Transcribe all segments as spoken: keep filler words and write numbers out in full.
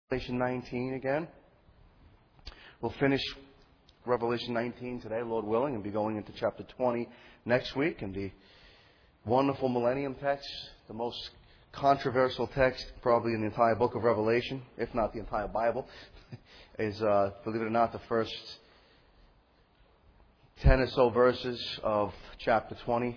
Revelation nineteen again. We'll finish Revelation nineteen today, Lord willing, and be going into chapter twenty next week. And the wonderful millennium text, the most controversial text probably in the entire book of Revelation, if not the entire Bible, is, uh, believe it or not, the first ten or so verses of chapter twenty.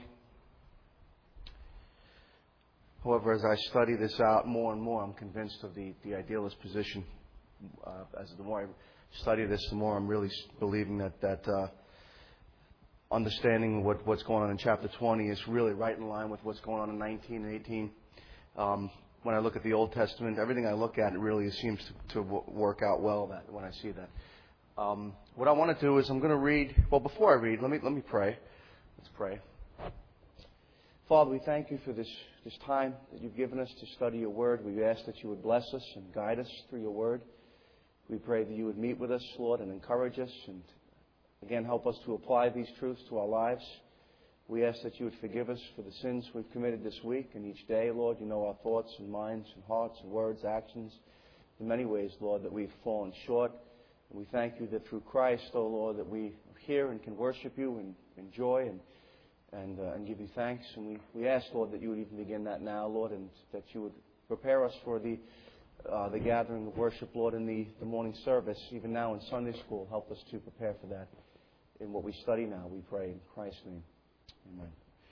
However, as I study this out more and more, I'm convinced of the, the idealist position. Uh, as the more I study this, the more I'm really believing that that uh, understanding what, what's going on in chapter twenty is really right in line with what's going on in nineteen and eighteen. Um, when I look at the Old Testament, everything I look at, it really seems to, to work out well that when I see that. Um, what I want to do is I'm going to read. Well, before I read, let me let me pray. Let's pray. Father, we thank you for this, this time that you've given us to study your word. We ask that you would bless us and guide us through your word. We pray that you would meet with us, Lord, and encourage us and, again, help us to apply these truths to our lives. We ask that you would forgive us for the sins we've committed this week and each day, Lord. You know our thoughts and minds and hearts and words, actions, in many ways, Lord, that we've fallen short. And we thank you that through Christ, oh Lord, that we are here and can worship you and enjoy and And, uh, and give you thanks. And we, we ask, Lord, that you would even begin that now, Lord, and that you would prepare us for the uh, the gathering of worship, Lord, in the, the morning service. Even now in Sunday school, help us to prepare for that in what we study now, we pray in Christ's name. Amen.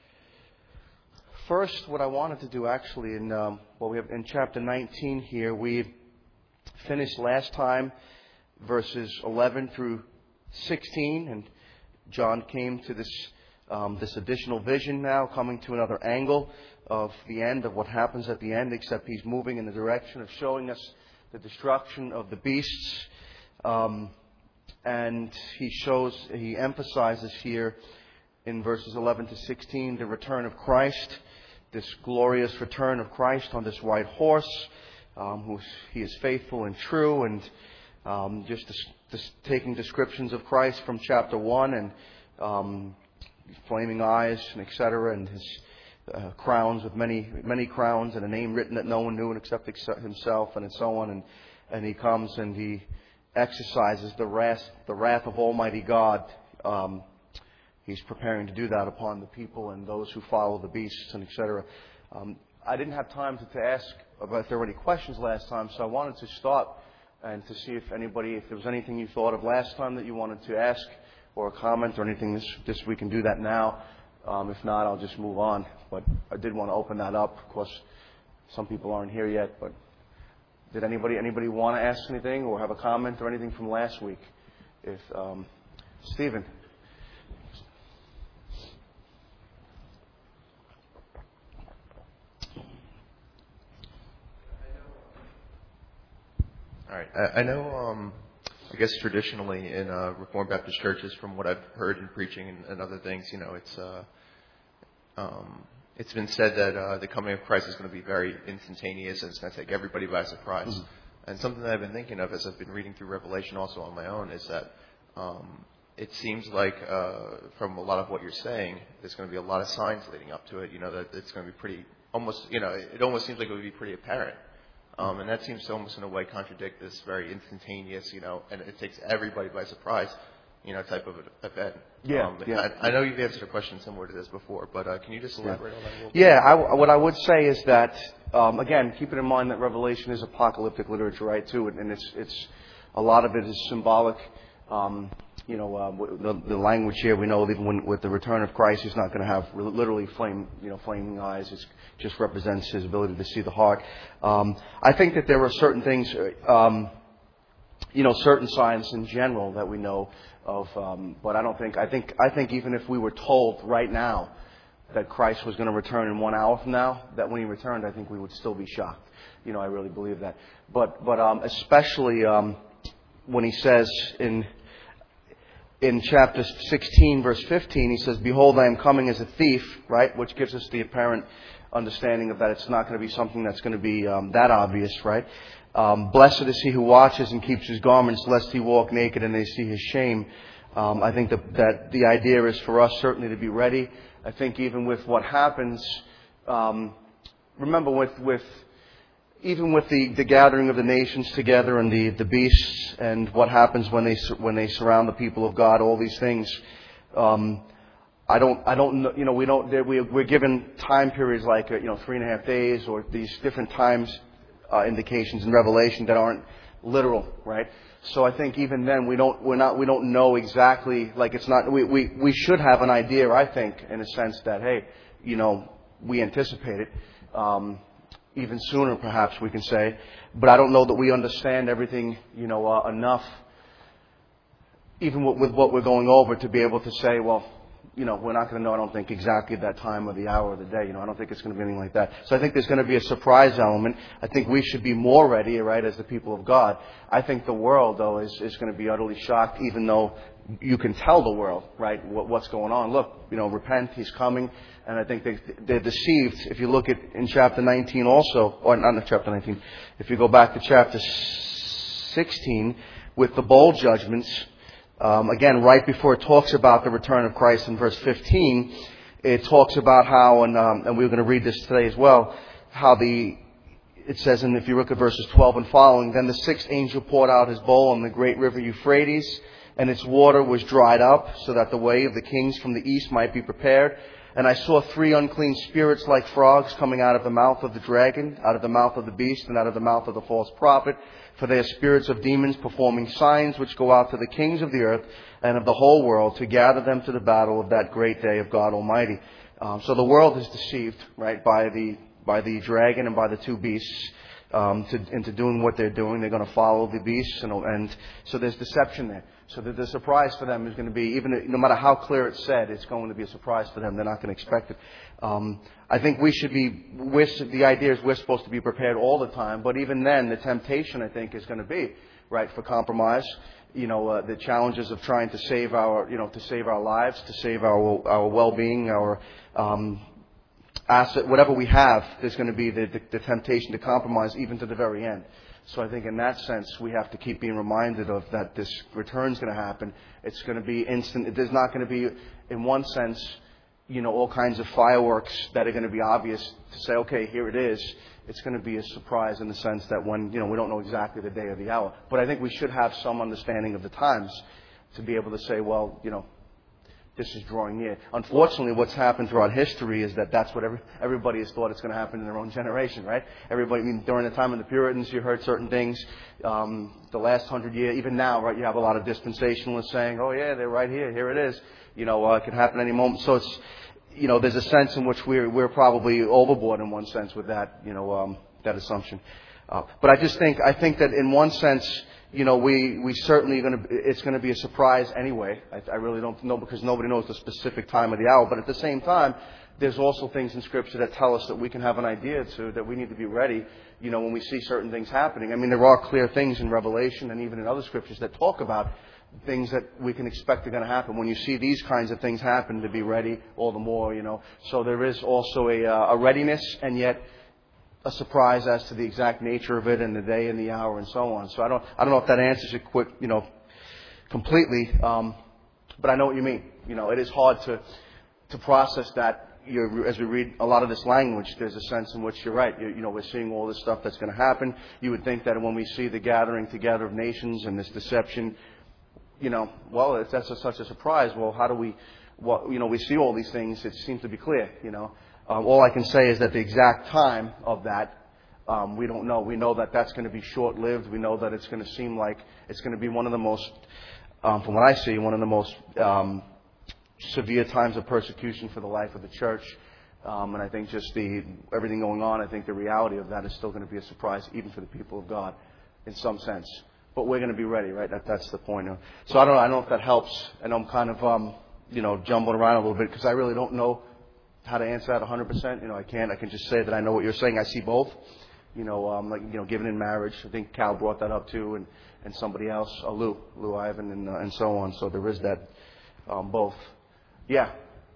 First, what I wanted to do actually, in um, well, we have in chapter nineteen here, we finished last time verses eleven through sixteen, and John came to this Um, this additional vision now, coming to another angle of the end, of what happens at the end, except he's moving in the direction of showing us the destruction of the beasts. Um, and he shows, he emphasizes here in verses eleven to sixteen the return of Christ, this glorious return of Christ on this white horse, um, who he is faithful and true, and um, just this, this taking descriptions of Christ from chapter one and um, flaming eyes, and et cetera, and his uh, crowns with many many crowns, and a name written that no one knew except himself, and so on. And and he comes and he exercises the wrath the wrath of Almighty God. Um, he's preparing to do that upon the people and those who follow the beasts, and et cetera. Um, I didn't have time to, to ask about if there were any questions last time, so I wanted to start and to see if anybody, if there was anything you thought of last time that you wanted to ask, or a comment or anything. This, this we can do that now. Um, if not, I'll just move on. But I did want to open that up. Of course, some people aren't here yet. But did anybody anybody want to ask anything or have a comment or anything from last week? If um, Stephen. All right. I, I know. Um, I guess traditionally in uh, Reformed Baptist churches, from what I've heard in preaching and, and other things, you know, it's uh, um, it's been said that uh, the coming of Christ is going to be very instantaneous and it's going to take everybody by surprise. Mm-hmm. And something that I've been thinking of as I've been reading through Revelation also on my own is that um, it seems like uh, from a lot of what you're saying, there's going to be a lot of signs leading up to it. You know, that it's going to be pretty almost, you know, it almost seems like it would be pretty apparent. Um, and that seems to almost in a way contradict this very instantaneous, you know, and it takes everybody by surprise, you know, type of event. Yeah, um, yeah. I, I know you've answered a question similar to this before, but uh, can you just elaborate yeah. on that a little yeah, bit? Yeah, what I would say is that, um, again, keeping in mind that Revelation is apocalyptic literature, right, too, and it's, it's a lot of it is symbolic. Um, you know, uh, the, the language here, we know even when, with the return of Christ, he's not going to have literally flame, you know, flaming eyes. It just represents his ability to see the heart. Um, I think that there are certain things, um, you know, certain signs in general that we know of, um, but I don't think, I think, I think even if we were told right now that Christ was going to return in one hour from now, that when he returned, I think we would still be shocked. You know, I really believe that. But, but um, especially um, when he says in In chapter sixteen, verse fifteen, he says, "Behold, I am coming as a thief," right? Which gives us the apparent understanding of that it's not going to be something that's going to be um, that obvious, right? Um, Blessed is he who watches and keeps his garments, lest he walk naked and they see his shame. Um, I think that, that the idea is for us certainly to be ready. I think even with what happens, um, remember with, with even with the, the gathering of the nations together and the, the beasts and what happens when they when they surround the people of God, all these things, um, I don't I don't know, you know we don't we we're given time periods like you know three and a half days or these different times uh, indications in Revelation that aren't literal, right? So I think even then we don't we're not we don't know exactly, like it's not we we we should have an idea, I think, in a sense that hey, you know we anticipate it. Um, Even sooner, perhaps we can say, but I don't know that we understand everything, you know, uh, enough, even with, with what we're going over, to be able to say, well, you know, we're not going to know. I don't think exactly that time of the hour of the day. You know, I don't think it's going to be anything like that. So I think there's going to be a surprise element. I think we should be more ready, right, as the people of God. I think the world, though, is is going to be utterly shocked, even though you can tell the world, right, what, what's going on. Look, you know, repent. He's coming. And I think they, they're deceived. If you look at in chapter nineteen also, or not in chapter nineteen, if you go back to chapter sixteen with the bowl judgments, um, again, right before it talks about the return of Christ in verse fifteen, it talks about how, and, um, and we're going to read this today as well, how the, it says, and if you look at verses twelve and following, then the sixth angel poured out his bowl on the great river Euphrates, and its water was dried up, so that the way of the kings from the east might be prepared. And I saw three unclean spirits like frogs coming out of the mouth of the dragon, out of the mouth of the beast, and out of the mouth of the false prophet. For they are spirits of demons performing signs which go out to the kings of the earth and of the whole world to gather them to the battle of that great day of God Almighty. Um, so the world is deceived, right, by the by the dragon and by the two beasts um, to, into doing what they're doing. They're going to follow the beasts, and, and so there's deception there. So the, the surprise for them is going to be, even no matter how clear it's said, it's going to be a surprise for them. They're not going to expect it. Um, I think we should be, we're, the idea is we're supposed to be prepared all the time, but even then, the temptation, I think, is going to be, right, for compromise. You know, uh, the challenges of trying to save our, you know, to save our lives, to save our our well-being, our um, asset, whatever we have, there's going to be the, the, the temptation to compromise even to the very end. So I think in that sense, we have to keep being reminded of that this return is going to happen. It's going to be instant. There's not going to be, in one sense, you know, all kinds of fireworks that are going to be obvious to say, okay, here it is. It's going to be a surprise in the sense that when, you know, we don't know exactly the day or the hour. But I think we should have some understanding of the times to be able to say, well, you know, this is drawing near. Unfortunately, what's happened throughout history is that that's what every, everybody has thought it's going to happen in their own generation, right? Everybody, I mean, during the time of the Puritans, you heard certain things. Um, the last hundred years, even now, right, you have a lot of dispensationalists saying, oh, yeah, they're right here. Here it is. You know, uh, it can happen any moment. So it's, you know, there's a sense in which we're, we're probably overboard in one sense with that, you know, um, that assumption. Uh, but I just think, I think that in one sense, you know, we, we certainly going to, it's going to be a surprise anyway. I, I really don't know because nobody knows the specific time of the hour. But at the same time, there's also things in Scripture that tell us that we can have an idea to, that we need to be ready, you know, when we see certain things happening. I mean, there are clear things in Revelation and even in other Scriptures that talk about things that we can expect are going to happen. When you see these kinds of things happen, to be ready all the more, you know. So there is also a, uh, a readiness and yet a surprise as to the exact nature of it and the day and the hour and so on. So I don't, I don't know if that answers it quick, you know, completely. Um, but I know what you mean. You know, it is hard to, to process that. You're, as we read a lot of this language, there's a sense in which you're right. You, you know, we're seeing all this stuff that's going to happen. You would think that when we see the gathering together of nations and this deception, you know, well, it's, that's a, such a surprise. Well, how do we, well, you know, we see all these things. It seems to be clear, you know. Um, all I can say is that the exact time of that, um, we don't know. We know that that's going to be short-lived. We know that it's going to seem like it's going to be one of the most, um, from what I see, one of the most um, severe times of persecution for the life of the church. Um, and I think just the everything going on, I think the reality of that is still going to be a surprise, even for the people of God, in some sense. But we're going to be ready, right? That, that's the point. So I don't know. I don't know if that helps. And I'm kind of, um, you know, jumbling around a little bit because I really don't know how to answer that one hundred percent. You know, I can't. I can just say that I know what you're saying. I see both. You know, um, like, you know, given in marriage. I think Cal brought that up too, and, and somebody else, uh, Lou, Lou Ivan, and, uh, and so on. So there is that, um, both. Yeah.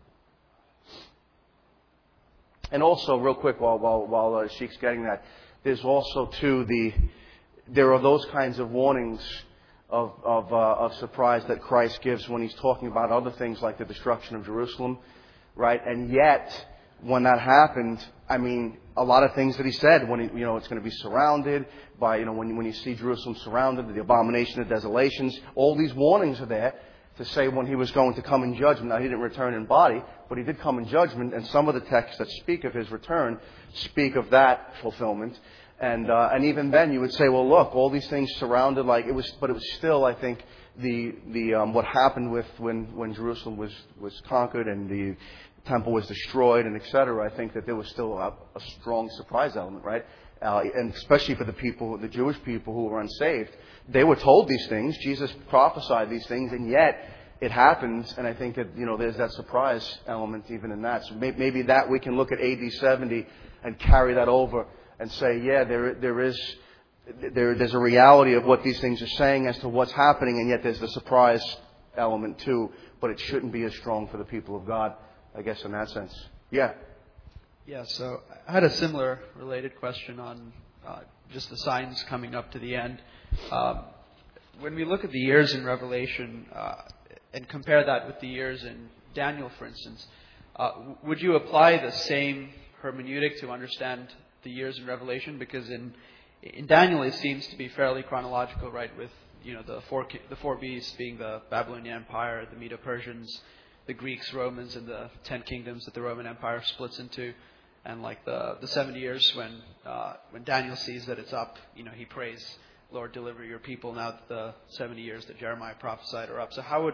And also, real quick, while, while, while uh, Sheik's getting that, there's also too the, there are those kinds of warnings of, of, uh, of surprise that Christ gives when He's talking about other things like the destruction of Jerusalem. Right? And yet, when that happened, I mean, a lot of things that he said, when he, you know, it's going to be surrounded by, you know, when, when you see Jerusalem surrounded, the abomination of desolations, all these warnings are there to say when he was going to come in judgment. Now, he didn't return in body, but he did come in judgment, and some of the texts that speak of his return speak of that fulfillment. And uh, and even then, you would say, well, look, all these things surrounded, like it was, but it was still, I think, the the um, what happened with when when Jerusalem was was conquered and the temple was destroyed and et cetera. I think that there was still a, a strong surprise element, right? Uh, and especially for the people, the Jewish people who were unsaved, they were told these things. Jesus prophesied these things, and yet it happens. And I think that, you know, there's that surprise element even in that. So maybe that we can look at A D seventy and carry that over and say, yeah, there there is there there's a reality of what these things are saying as to what's happening, and yet there's the surprise element too. But it shouldn't be as strong for the people of God, I guess, in that sense. Yeah. Yeah, so I had a similar related question on uh, just the signs coming up to the end. Um, when we look at the years in Revelation uh, and compare that with the years in Daniel, for instance, uh, would you apply the same hermeneutic to understand the years in Revelation? Because in in Daniel it seems to be fairly chronological, right? With, you know, the four the four beasts being the Babylonian Empire, the Medo-Persians, the Greeks, Romans, and the ten kingdoms that the Roman Empire splits into, and like the the seventy years when uh, when Daniel sees that it's up, you know, he prays, Lord, deliver your people now that the seventy years that Jeremiah prophesied are up. So how would,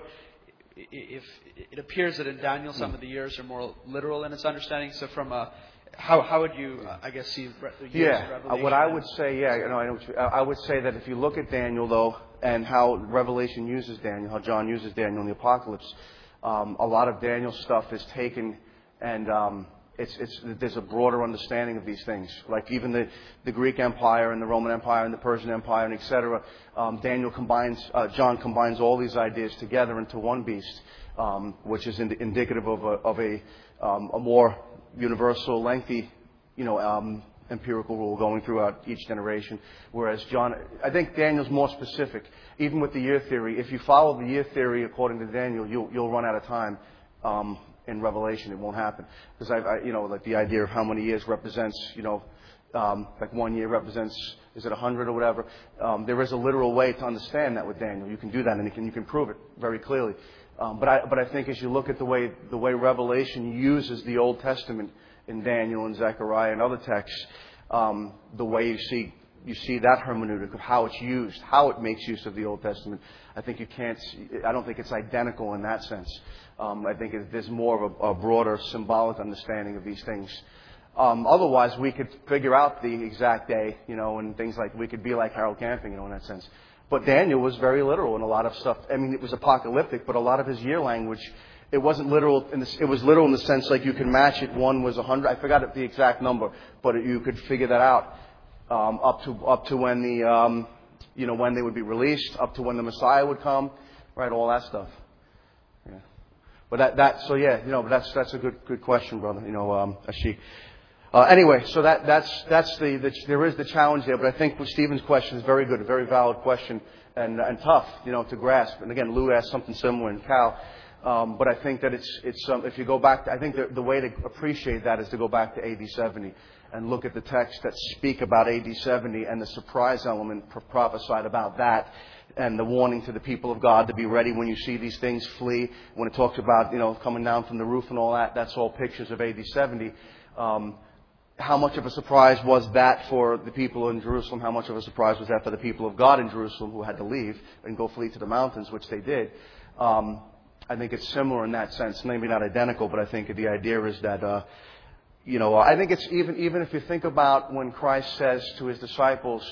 if it appears that in Daniel some of the years are more literal in its understanding, so from a How how would you, uh, I guess, see the years yeah, of Revelation? What I would say, yeah, you know, I, know what you, I would say that if you look at Daniel, though, and how Revelation uses Daniel, how John uses Daniel in the Apocalypse, um, a lot of Daniel's stuff is taken, and um, it's it's there's a broader understanding of these things. Like even the, the Greek Empire and the Roman Empire and the Persian Empire and et cetera. Um, Daniel combines, uh, John combines all these ideas together into one beast, um, which is ind- indicative of a of a um, a more universal, lengthy, you know, um, empirical rule going throughout each generation. Whereas John, I think Daniel's more specific. Even with the year theory, if you follow the year theory according to Daniel, you'll you'll run out of time. Um, in Revelation, it won't happen because I, I, you know, like the idea of how many years represents, you know, um, like one year represents, is it a hundred or whatever? Um, there is a literal way to understand that with Daniel. You can do that, and you can you can prove it very clearly. Um, but I but I think as you look at the way the way Revelation uses the Old Testament in Daniel and Zechariah and other texts, um, the way you see you see that hermeneutic of how it's used, how it makes use of the Old Testament. I think you can't. I don't think it's identical in that sense. Um, I think it, there's more of a, a broader symbolic understanding of these things. Um, otherwise, we could figure out the exact day, you know, and things like we could be like Harold Camping, you know, in that sense. But Daniel was very literal in a lot of stuff. I mean, it was apocalyptic, but a lot of his year language, it wasn't literal. In the, it was literal in the sense like you can match it. One was a hundred. I forgot the exact number, but you could figure that out um, up to up to when the um, you know when they would be released, up to when the Messiah would come, right? All that stuff. Yeah. But that that so yeah, you know, but that's that's a good good question, brother. You know, um, Ashik. Uh, anyway, so that, that's, that's the, the, there is the challenge there, but I think Stephen's question is very good, a very valid question, and, and tough, you know, to grasp. And again, Lou asked something similar in Cal, um, but I think that it's, it's, um, if you go back, to, I think the, the way to appreciate that is to go back to A D seventy and look at the texts that speak about A D seventy and the surprise element prophesied about that, and the warning to the people of God to be ready when you see these things flee. When it talks about, you know, coming down from the roof and all that, that's all pictures of A D seventy. Um, How much of a surprise was that for the people in Jerusalem? How much of a surprise was that for the people of God in Jerusalem who had to leave and go flee to the mountains, which they did? Um, I think it's similar in that sense. Maybe not identical, but I think the idea is that, uh, you know, I think it's even even if you think about when Christ says to his disciples,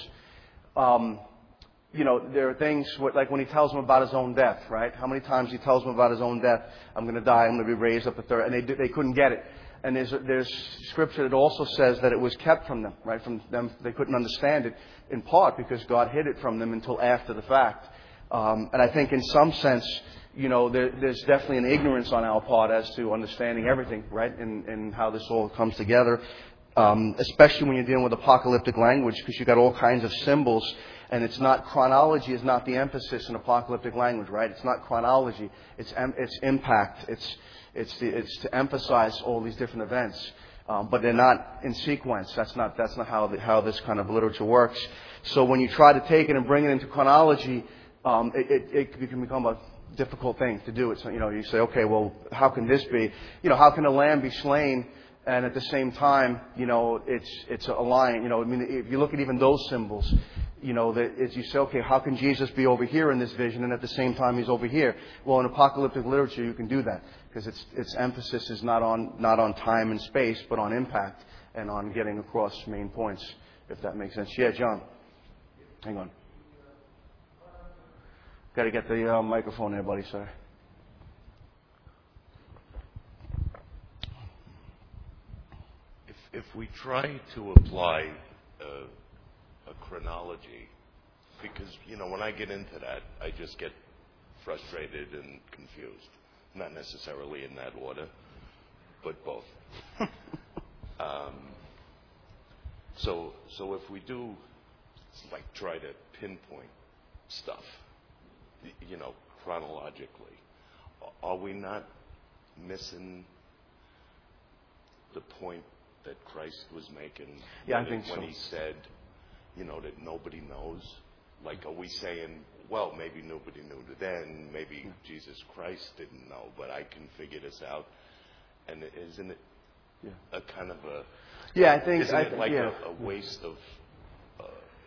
um, you know, there are things like when he tells them about his own death, right? How many times he tells them about his own death? I'm going to die. I'm going to be raised up the third, and they they couldn't get it. And there's, there's scripture that also says that it was kept from them, right? From them, they couldn't understand it in part because God hid it from them until after the fact. Um, and I think in some sense, you know, there, there's definitely an ignorance on our part as to understanding everything, right? And, and how this all comes together. Um, especially when you're dealing with apocalyptic language, because you've got all kinds of symbols And it's not, chronology is not the emphasis in apocalyptic language, right? It's not chronology. It's it's impact. It's it's the, it's to emphasize all these different events, um, but they're not in sequence. That's not that's not how the, how this kind of literature works. So when you try to take it and bring it into chronology, um, it, it, it can become a difficult thing to do. It's, you know, you say, okay, well, how can this be? You know, how can a lamb be slain and at the same time, you know, it's it's a lion? You know, I mean, if you look at even those symbols, you know, that as you say, okay, how can Jesus be over here in this vision and at the same time he's over here? Well, in apocalyptic literature, you can do that because its its emphasis is not on not on time and space, but on impact and on getting across main points. If that makes sense. Yeah, John. Hang on. Got to get the uh, microphone there, buddy, sir. If if we try to apply a, a chronology, because you know when I get into that, I just get frustrated and confused. Not necessarily in that order, but both. um, so so if we do like try to pinpoint stuff, you know, chronologically, are we not missing the point that Christ was making? Yeah, when I think it, when so. he said, you know, that nobody knows. Like, are we saying, well, maybe nobody knew then, maybe yeah. Jesus Christ didn't know, but I can figure this out? And isn't it yeah. a kind of a yeah, I think isn't I, it like yeah. a, a waste of uh,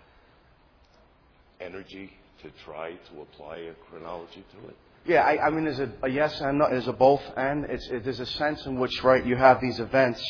energy to try to apply a chronology to it? Yeah, I, I mean, there's a, a yes and no, there's a both and. It's, it, there's a sense in which, right, you have these events.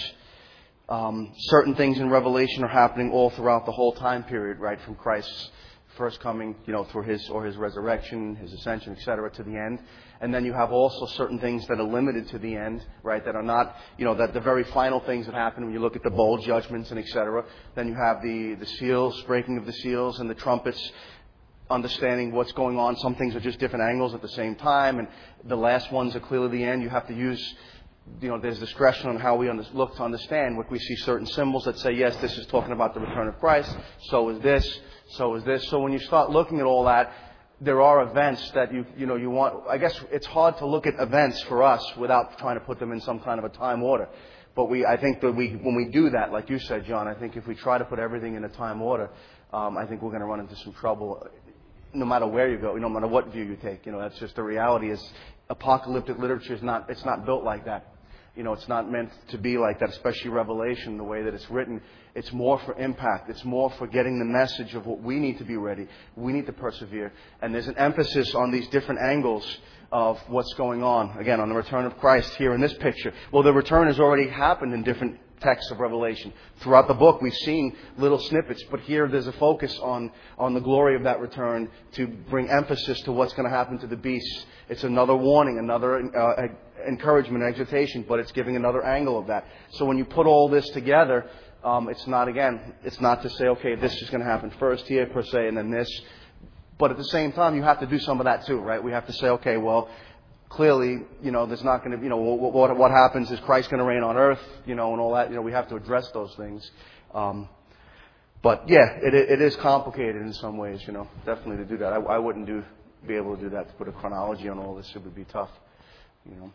Um, certain things in Revelation are happening all throughout the whole time period, right, from Christ's first coming, you know, through his or his resurrection, his ascension, et cetera, to the end. And then you have also certain things that are limited to the end, right, that are not, you know, that the very final things that happen when you look at the bowl judgments and et cetera. Then you have the, the seals, breaking of the seals and the trumpets, understanding what's going on. Some things are just different angles at the same time, and the last ones are clearly the end. You have to use, you know, there's discretion on how we under, look to understand. What we see certain symbols that say, yes, this is talking about the return of Christ. So is this. So is this. So when you start looking at all that, there are events that you, you know, you want. I guess it's hard to look at events for us without trying to put them in some kind of a time order. But we, I think that we, when we do that, like you said, John, I think if we try to put everything in a time order, um, I think we're going to run into some trouble. No matter where you go, no matter what view you take, you know, that's just the reality. Is apocalyptic literature is not, it's not built like that. You know, it's not meant to be like that, especially Revelation, the way that it's written. It's more for impact. It's more for getting the message of what we need to be ready. We need to persevere. And there's an emphasis on these different angles of what's going on. Again, on the return of Christ here in this picture. Well, the return has already happened in different texts of Revelation. Throughout the book, we've seen little snippets, but here there's a focus on, on the glory of that return to bring emphasis to what's going to happen to the beasts. It's another warning, another uh, encouragement, exhortation, but it's giving another angle of that. So when you put all this together, um, it's not, again, it's not to say, okay, this is going to happen first here, per se, and then this. But at the same time, you have to do some of that too, right? We have to say, okay, well, clearly, you know, there's not going to, you know, what, what, what happens is Christ going to reign on earth, you know, and all that. You know, we have to address those things. Um, but yeah, it, it is complicated in some ways, you know, definitely to do that. I, I wouldn't do, be able to do that, to put a chronology on all this. It would be tough, you know.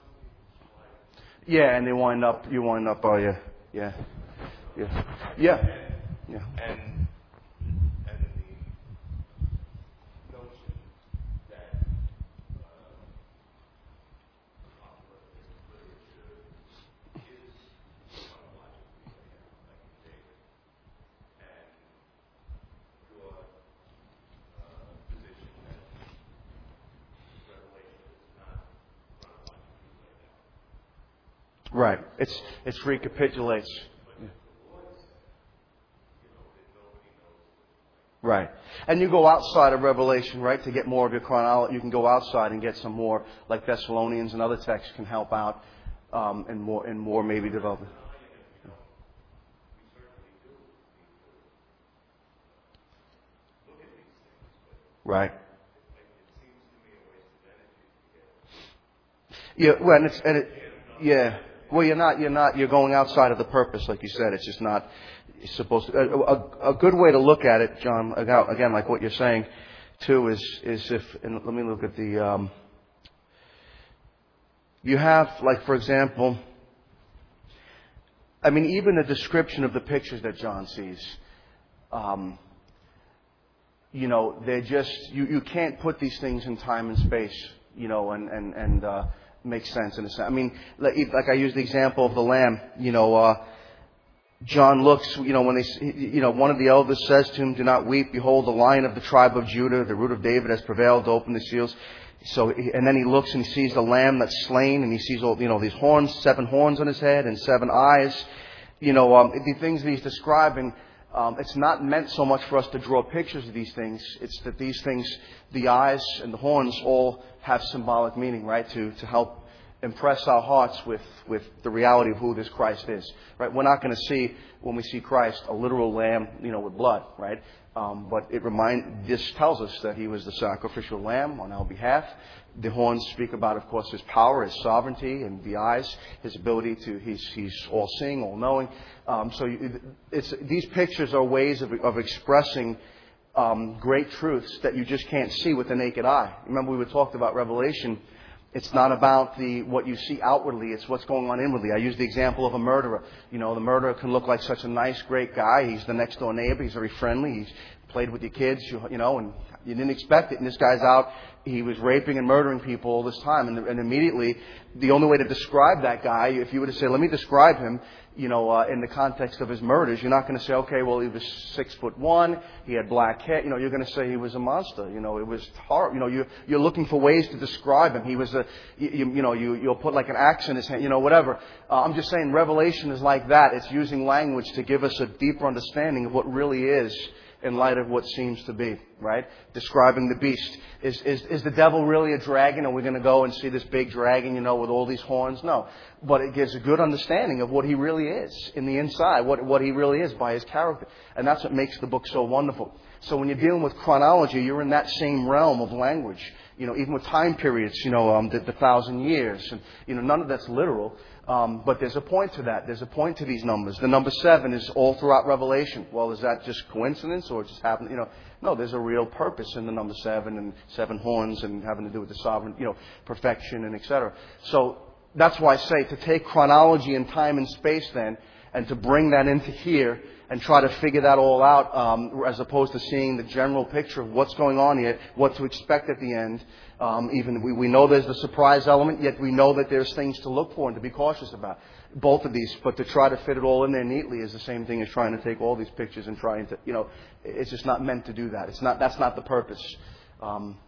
Yeah, and they wind up, you wind up, oh yeah, yeah, yeah, yeah, yeah. And Right. It's it's recapitulates. Yeah. Right. And you go outside of Revelation, right, to get more of your chronology. You can go outside and get some more, like Thessalonians and other texts can help out, um, and more and more maybe develop. Right. Yeah. Well, and it's and it. Yeah. Well, you're not. You're not. You're going outside of the purpose, like you said. It's just not supposed to. A, a, a good way to look at it, John. Again, like what you're saying, too, is is if. And let me look at the. Um, you have, like, for example. I mean, even the description of the pictures that John sees. Um, you know, they're just. You you can't put these things in time and space. You know, and and and. Uh, Makes sense in a sense. I mean, like I used the example of the lamb. You know, uh, John looks. You know, when they, you know, one of the elders says to him, "Do not weep. Behold, the Lion of the tribe of Judah, the root of David, has prevailed to open the seals." So, and then he looks and he sees the lamb that's slain, and he sees all, you know, these horns, seven horns on his head, and seven eyes. You know, um, the things that he's describing. Um, it's not meant so much for us to draw pictures of these things. It's that these things, the eyes and the horns, all have symbolic meaning, right? To to help impress our hearts with, with the reality of who this Christ is, right? We're not going to see, when we see Christ, a literal lamb, you know, with blood, right? Um, but it remind this tells us that He was the sacrificial lamb on our behalf. The horns speak about, of course, His power, His sovereignty, and the eyes, His ability to, He's, he's all-seeing, all-knowing. Um, so it's, these pictures are ways of, of expressing um, great truths that you just can't see with the naked eye. Remember, we were talked about Revelation. It's not about the what you see outwardly. It's what's going on inwardly. I use the example of a murderer. You know, the murderer can look like such a nice, great guy. He's the next door neighbor. He's very friendly. He's played with your kids, you, you know, and you didn't expect it. And this guy's out. He was raping and murdering people all this time. And, and immediately, the only way to describe that guy, if you were to say, let me describe him, you know, uh, in the context of his murders, you're not going to say, okay, well, he was six foot one, he had black hair. You know, you're going to say he was a monster. You know, it was horrible. You know, you, you're looking for ways to describe him. He was a, you, you know, you, you'll put like an axe in his hand, you know, whatever. Uh, I'm just saying Revelation is like that. It's using language to give us a deeper understanding of what really is in light of what seems to be, right? Describing the beast. Is, is, is the devil really a dragon? Are we going to go and see this big dragon, you know, with all these horns? No. But it gives a good understanding of what he really is in the inside, what, what he really is by his character. And that's what makes the book so wonderful. So when you're dealing with chronology, you're in that same realm of language. You know, even with time periods, you know, um, the, the thousand years. And, you know, none of that's literal. Um, but there's a point to that. There's a point to these numbers. The number seven is all throughout Revelation. Well, is that just coincidence or just happen? You know, no. There's a real purpose in the number seven and seven horns and having to do with the sovereign, you know, perfection and et cetera. So that's why I say to take chronology and time and space then, and to bring that into here and try to figure that all out, um, as opposed to seeing the general picture of what's going on here, what to expect at the end. Um, even we, we know there's the surprise element, yet we know that there's things to look for and to be cautious about. Both of these, but to try to fit it all in there neatly is the same thing as trying to take all these pictures and trying to, you know, it's just not meant to do that. It's not. That's not the purpose. Um,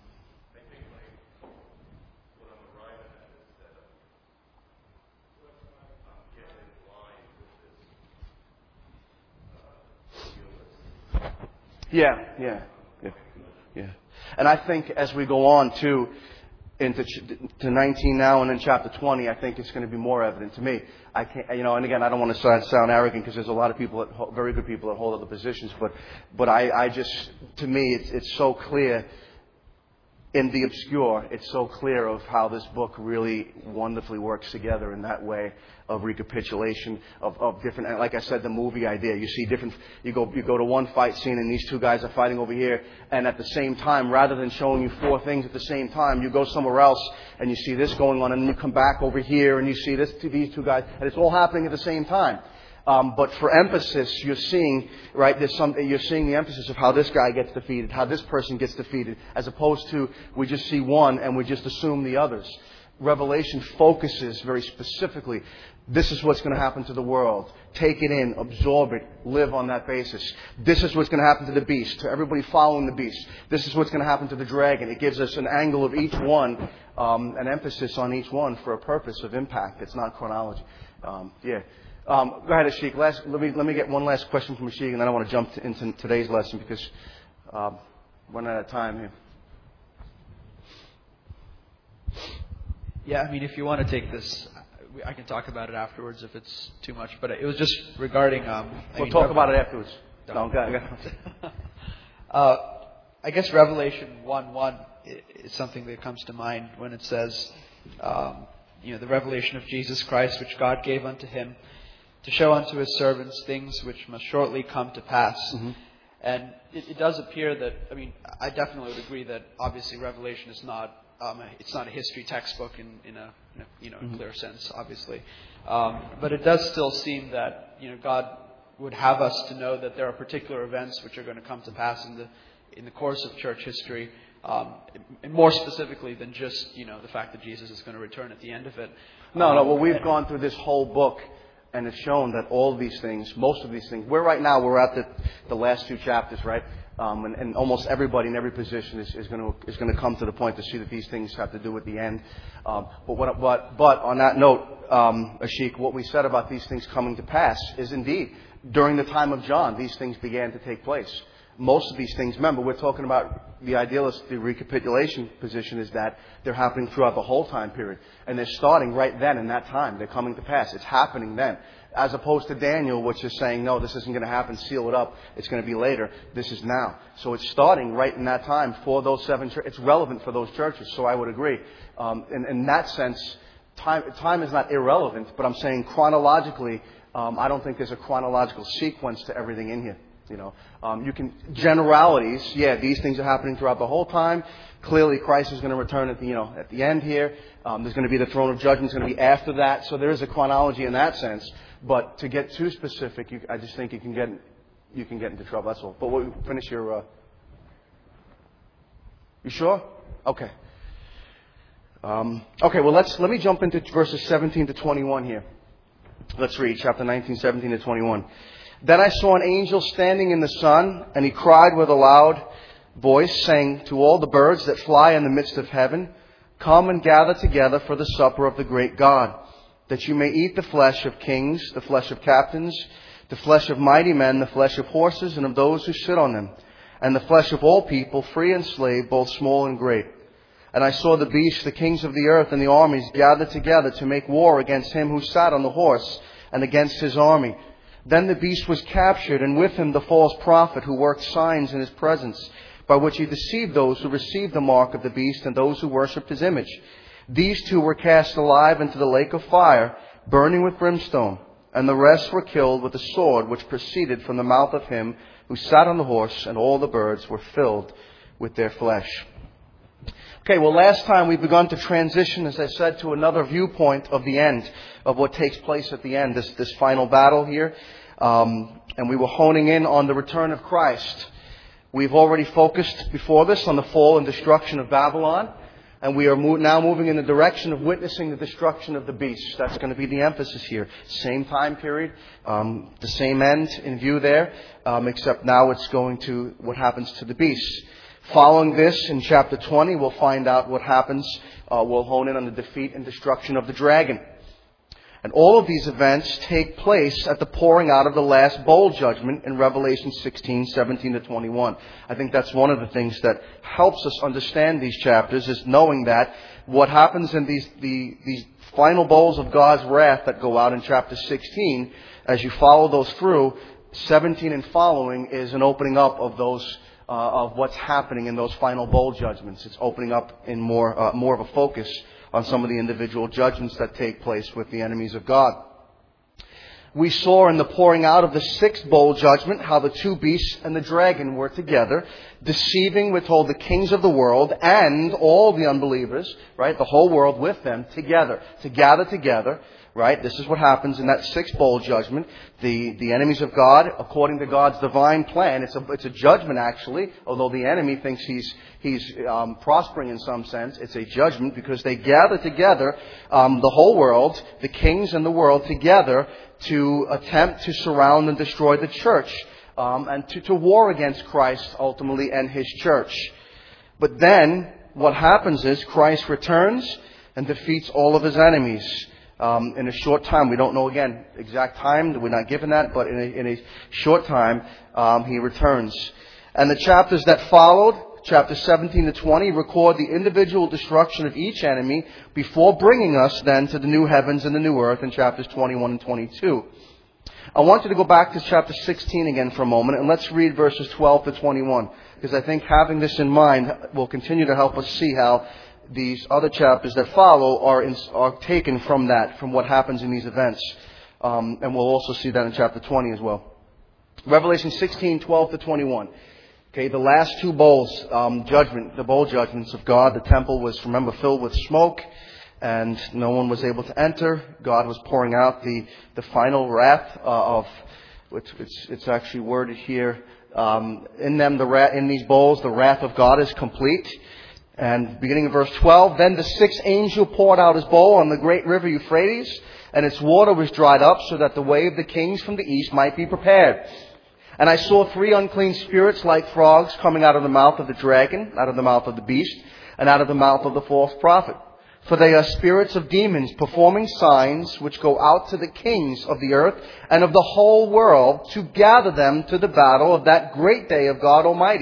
Yeah, yeah, yeah, yeah. And I think as we go on to into to nineteen now and then chapter twenty, I think it's going to be more evident to me. I can't, you know, and again, I don't want to sound, sound arrogant because there's a lot of people, that, very good people that hold other positions, but but I, I just, to me, it's it's so clear. In the obscure, it's so clear of how this book really wonderfully works together in that way of recapitulation of, of different. Like I said, the movie idea. You see different. You go you go to one fight scene and these two guys are fighting over here, and at the same time, rather than showing you four things at the same time, you go somewhere else and you see this going on, and then you come back over here and you see this these two guys, and it's all happening at the same time. Um, but for emphasis, you're seeing, right, there's some, you're seeing the emphasis of how this guy gets defeated, how this person gets defeated, as opposed to we just see one and we just assume the others. Revelation focuses very specifically, this is what's going to happen to the world. Take it in, absorb it, live on that basis. This is what's going to happen to the beast, to everybody following the beast. This is what's going to happen to the dragon. It gives us an angle of each one, um, an emphasis on each one for a purpose of impact. It's not chronology. Um, yeah. Um, go ahead, Ashik. Last, let me let me get one last question from Ashik, and then I want to jump to, into today's lesson because um, we're running out of time here. Yeah, I mean, if you want to take this, I can talk about it afterwards if it's too much. But it was just regarding. Um, we'll mean, talk Revel- about it afterwards. No, no go ahead. uh, I guess Revelation one one is something that comes to mind when it says. Um, you know, the revelation of Jesus Christ, which God gave unto him, to show unto his servants things which must shortly come to pass. Mm-hmm. And it, it does appear that, I mean, I definitely would agree that obviously Revelation is not, um, it's not a history textbook in, in, a, in a, you know, mm-hmm. clear sense, obviously. Um, but it does still seem that, you know, God would have us to know that there are particular events which are going to come to pass in the in the course of church history, um, and more specifically than just, you know, the fact that Jesus is going to return at the end of it. No, um, no. Well, we've gone through this whole book, and it's shown that all of these things, most of these things, we're right now, we're at the, the last two chapters, right? Um, and, and almost everybody in every position is, is going to is going to come to the point to see that these things have to do with the end. Um, but what, but but on that note, um, Ashik, what we said about these things coming to pass is indeed during the time of John, these things began to take place. Most of these things, remember, we're talking about the idealist, the recapitulation position is that they're happening throughout the whole time period. And they're starting right then in that time. They're coming to pass. It's happening then. As opposed to Daniel, which is saying, no, this isn't going to happen, seal it up. It's going to be later. This is now. So it's starting right in that time for those seven churches. It's relevant for those churches, so I would agree. Um, in, in that sense, time, time is not irrelevant, but I'm saying chronologically, um, I don't think there's a chronological sequence to everything in here. You know, um, you can generalities. Yeah, these things are happening throughout the whole time. Clearly, Christ is going to return at the you know at the end here. Um, there's going to be the throne of judgment. It's going to be after that. So there is a chronology in that sense. But to get too specific, you, I just think you can get you can get into trouble. That's all. But we'll finish your. Uh... You sure? Okay. Um, okay. Well, let's let me jump into verses seventeen to twenty-one here. Let's read chapter nineteen, seventeen to twenty-one. Then I saw an angel standing in the sun, and he cried with a loud voice, saying to all the birds that fly in the midst of heaven, come and gather together for the supper of the great God, that you may eat the flesh of kings, the flesh of captains, the flesh of mighty men, the flesh of horses and of those who sit on them, and the flesh of all people, free and slave, both small and great. And I saw the beast, the kings of the earth, and the armies gathered together to make war against him who sat on the horse and against his army. Then the beast was captured, and with him the false prophet who worked signs in his presence, by which he deceived those who received the mark of the beast and those who worshipped his image. These two were cast alive into the lake of fire, burning with brimstone, and the rest were killed with the sword which proceeded from the mouth of him who sat on the horse, and all the birds were filled with their flesh. Okay, well, last time we've begun to transition, as I said, to another viewpoint of the end, of what takes place at the end, this, this final battle here. Um, and we were honing in on the return of Christ. We've already focused before this on the fall and destruction of Babylon. And we are mo- now moving in the direction of witnessing the destruction of the beast. That's going to be the emphasis here. Same time period, um, the same end in view there, um, except now it's going to what happens to the beast. Following this, in chapter twenty, we'll find out what happens. Uh, we'll hone in on the defeat and destruction of the dragon. And all of these events take place at the pouring out of the last bowl judgment in Revelation sixteen, seventeen to twenty-one. I think that's one of the things that helps us understand these chapters, is knowing that what happens in these, the, these final bowls of God's wrath that go out in chapter sixteen, as you follow those through, seventeen and following is an opening up of those Uh, of what's happening in those final bowl judgments. It's opening up in more uh, more of a focus on some of the individual judgments that take place with the enemies of God. We saw in the pouring out of the sixth bowl judgment how the two beasts and the dragon were together, deceiving, we're told, the kings of the world and all the unbelievers, right, the whole world with them together, to gather together. Right? This is what happens in that sixth bowl judgment. The, the enemies of God, according to God's divine plan, it's a, it's a judgment actually, although the enemy thinks he's, he's um, prospering in some sense. It's a judgment because they gather together, um, the whole world, the kings and the world together to attempt to surround and destroy the church, um, and to, to war against Christ ultimately and His church. But then what happens is Christ returns and defeats all of His enemies. Um, in a short time, we don't know again exact time, we're not given that, but in a, in a short time, um, He returns. And the chapters that followed, chapters seventeen to twenty, record the individual destruction of each enemy before bringing us then to the new heavens and the new earth in chapters twenty-one and twenty-two. I want you to go back to chapter sixteen again for a moment, and let's read verses twelve to twenty-one, because I think having this in mind will continue to help us see how these other chapters that follow are, in, are taken from that, from what happens in these events. Um, and we'll also see that in chapter twenty as well. Revelation sixteen, twelve to twenty-one. Okay, the last two bowls, um, judgment, the bowl judgments of God. The temple was, remember, filled with smoke, and no one was able to enter. God was pouring out the, the final wrath uh, of, which it's, it's actually worded here. Um, in them, the wrath, in these bowls, the wrath of God is complete. And beginning in verse twelve, then the sixth angel poured out his bowl on the great river Euphrates, and its water was dried up, so that the way of the kings from the east might be prepared. And I saw three unclean spirits like frogs coming out of the mouth of the dragon, out of the mouth of the beast, and out of the mouth of the false prophet. For they are spirits of demons, performing signs which go out to the kings of the earth and of the whole world, to gather them to the battle of that great day of God Almighty.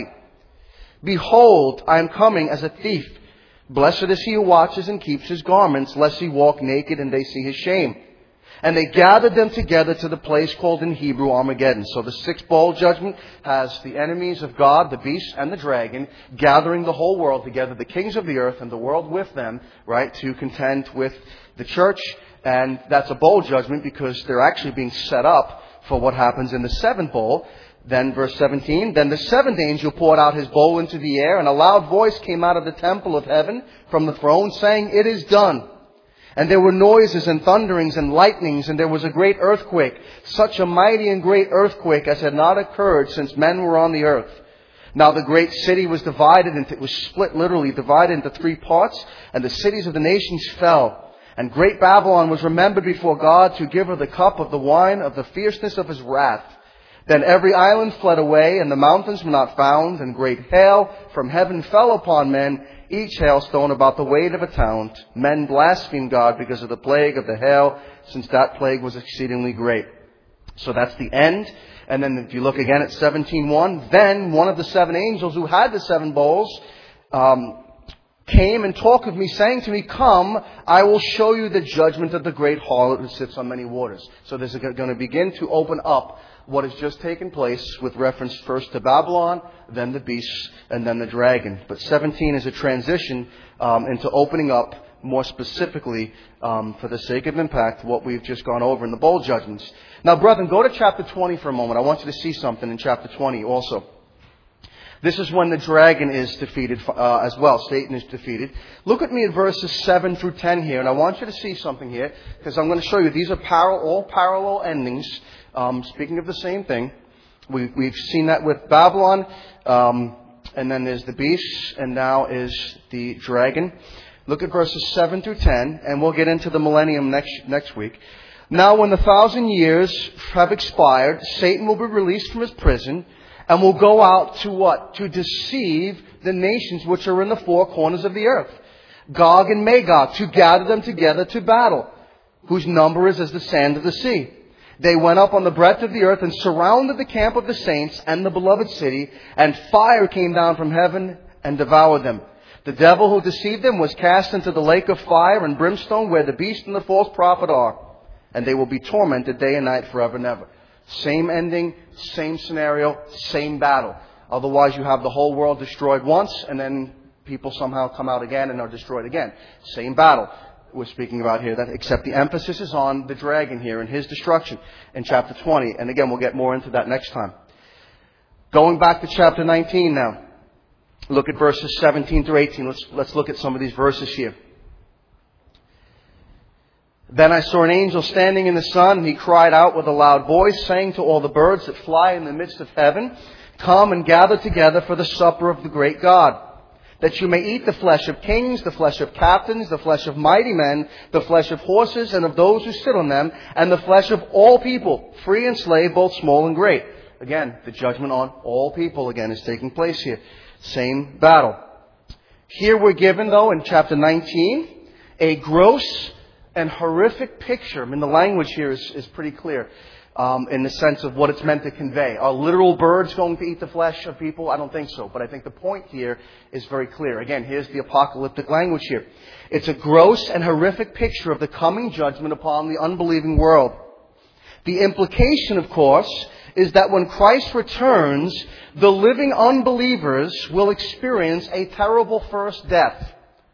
Behold, I am coming as a thief. Blessed is he who watches and keeps his garments, lest he walk naked and they see his shame. And they gathered them together to the place called in Hebrew Armageddon. So the sixth bowl judgment has the enemies of God, the beast and the dragon, gathering the whole world together, the kings of the earth and the world with them, right, to contend with the church. And that's a bowl judgment because they're actually being set up for what happens in the seventh bowl. Then verse seventeen, then the seventh angel poured out his bowl into the air, and a loud voice came out of the temple of heaven from the throne, saying, it is done. And there were noises and thunderings and lightnings, and there was a great earthquake, such a mighty and great earthquake as had not occurred since men were on the earth. Now the great city was divided into, it was split literally, divided into three parts, and the cities of the nations fell. And great Babylon was remembered before God to give her the cup of the wine of the fierceness of his wrath. Then every island fled away, and the mountains were not found, and great hail from heaven fell upon men, each hailstone about the weight of a talent. Men blasphemed God because of the plague of the hail, since that plague was exceedingly great. So that's the end. And then if you look again at seventeen one, then one of the seven angels who had the seven bowls um, came and talked with me, saying to me, come, I will show you the judgment of the great harlot who sits on many waters. So this is going to begin to open up what has just taken place with reference first to Babylon, then the beast, and then the dragon. But seventeen is a transition um, into opening up more specifically, um, for the sake of impact, what we've just gone over in the bowl judgments. Now, brethren, go to chapter twenty for a moment. I want you to see something in chapter twenty also. This is when the dragon is defeated uh, as well. Satan is defeated. Look at me at verses seven through ten here, and I want you to see something here, because I'm going to show you these are par- all parallel endings. Um, speaking of the same thing, we, we've seen that with Babylon, um, and then there's the beast, and now is the dragon. Look at verses seven through ten, and we'll get into the millennium next next week. Now when the thousand years have expired, Satan will be released from his prison, and will go out to what? To deceive the nations which are in the four corners of the earth, Gog and Magog, to gather them together to battle, whose number is as the sand of the sea. They went up on the breadth of the earth and surrounded the camp of the saints and the beloved city, and fire came down from heaven and devoured them. The devil who deceived them was cast into the lake of fire and brimstone, where the beast and the false prophet are, and they will be tormented day and night forever and ever. Same ending, same scenario, same battle. Otherwise you have the whole world destroyed once, and then people somehow come out again and are destroyed again. Same battle we're speaking about here, that except the emphasis is on the dragon here and his destruction in chapter twenty. And again, we'll get more into that next time. Going back to chapter nineteen now. Look at verses seventeen through eighteen. Let's, let's look at some of these verses here. Then I saw an angel standing in the sun, and he cried out with a loud voice, saying to all the birds that fly in the midst of heaven, come and gather together for the supper of the great God, that you may eat the flesh of kings, the flesh of captains, the flesh of mighty men, the flesh of horses and of those who sit on them, and the flesh of all people, free and slave, both small and great. Again, the judgment on all people again is taking place here. Same battle. Here we're given, though, in chapter nineteen, a gross and horrific picture. I mean, the language here is, is pretty clear. Um, in the sense of what it's meant to convey. Are literal birds going to eat the flesh of people? I don't think so. But I think the point here is very clear. Again, here's the apocalyptic language here. It's a gross and horrific picture of the coming judgment upon the unbelieving world. The implication, of course, is that when Christ returns, the living unbelievers will experience a terrible first death.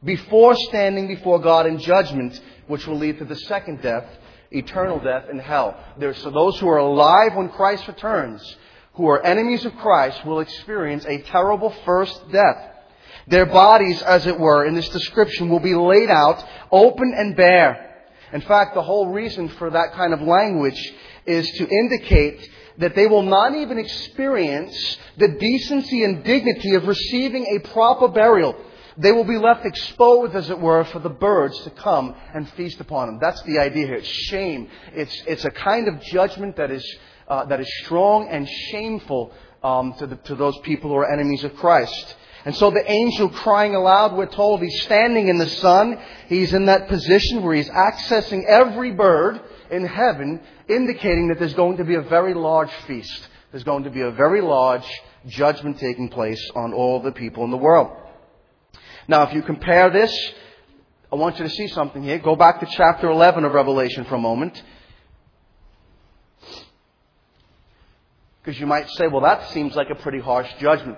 before standing before God in judgment, which will lead to the second death, eternal death in hell. There's, so those who are alive when Christ returns, who are enemies of Christ, will experience a terrible first death. Their bodies, as it were, in this description, will be laid out open and bare. In fact, the whole reason for that kind of language is to indicate that they will not even experience the decency and dignity of receiving a proper burial. They will be left exposed, as it were, for the birds to come and feast upon them. That's the idea here. It's shame. It's, it's a kind of judgment that is, uh, that is strong and shameful um, to, the, to those people who are enemies of Christ. And so the angel crying aloud, we're told he's standing in the sun. He's in that position where he's accessing every bird in heaven, indicating that there's going to be a very large feast. There's going to be a very large judgment taking place on all the people in the world. Now, if you compare this, I want you to see something here. Go back to chapter eleven of Revelation for a moment. Because you might say, well, that seems like a pretty harsh judgment.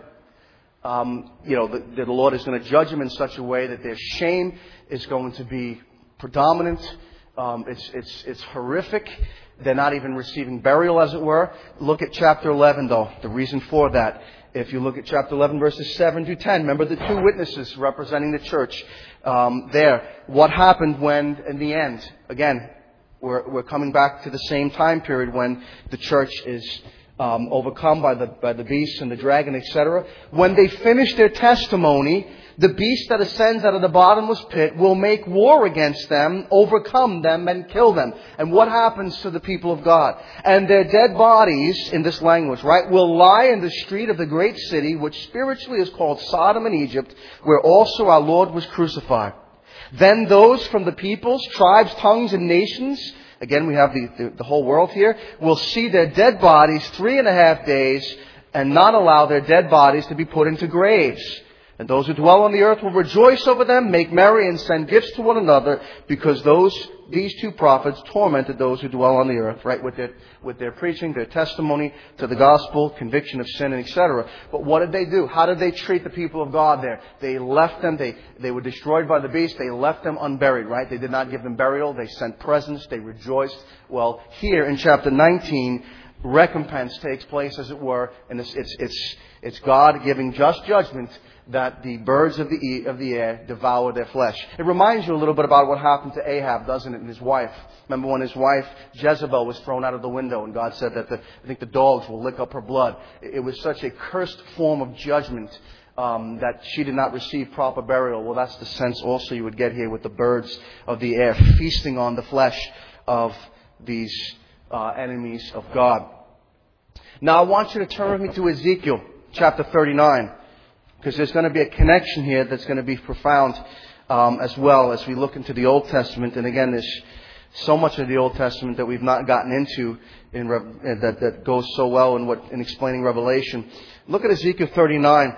Um, you know, that the, the Lord is going to judge them in such a way that their shame is going to be predominant. Um, it's, it's, it's horrific. They're not even receiving burial, as it were. Look at chapter eleven, though. The reason for that. If you look at chapter eleven, verses seven to ten, remember the two witnesses representing the church um, there. What happened when, in the end, again, we're, we're coming back to the same time period when the church is Um, overcome by the by the beast and the dragon, et cetera. When they finish their testimony, the beast that ascends out of the bottomless pit will make war against them, overcome them, and kill them. And what happens to the people of God? And their dead bodies, in this language, right, will lie in the street of the great city, which spiritually is called Sodom and Egypt, where also our Lord was crucified. Then those from the peoples, tribes, tongues, and nations, again, we have the, the, the whole world here, will see their dead bodies three and a half days and not allow their dead bodies to be put into graves. And those who dwell on the earth will rejoice over them, make merry, and send gifts to one another, because those these two prophets tormented those who dwell on the earth, right, with their, with their preaching, their testimony to the gospel, conviction of sin, et cetera. But what did they do? How did they treat the people of God there? They left them, they, they were destroyed by the beast, they left them unburied, right? They did not give them burial, they sent presents, they rejoiced. Well, here in chapter nineteen, recompense takes place, as it were, and it's, it's, it's, it's God giving just judgment that the birds of the of the air devour their flesh. It reminds you a little bit about what happened to Ahab, doesn't it, and his wife. Remember when his wife Jezebel was thrown out of the window, and God said that the, I think the dogs will lick up her blood. It was such a cursed form of judgment um, that she did not receive proper burial. Well, that's the sense also you would get here with the birds of the air feasting on the flesh of these uh, enemies of God. Now I want you to turn with me to Ezekiel chapter thirty-nine. Because there's going to be a connection here that's going to be profound um, as well as we look into the Old Testament. And again, there's so much of the Old Testament that we've not gotten into in Re- that, that goes so well in, what, in explaining Revelation. Look at Ezekiel thirty-nine,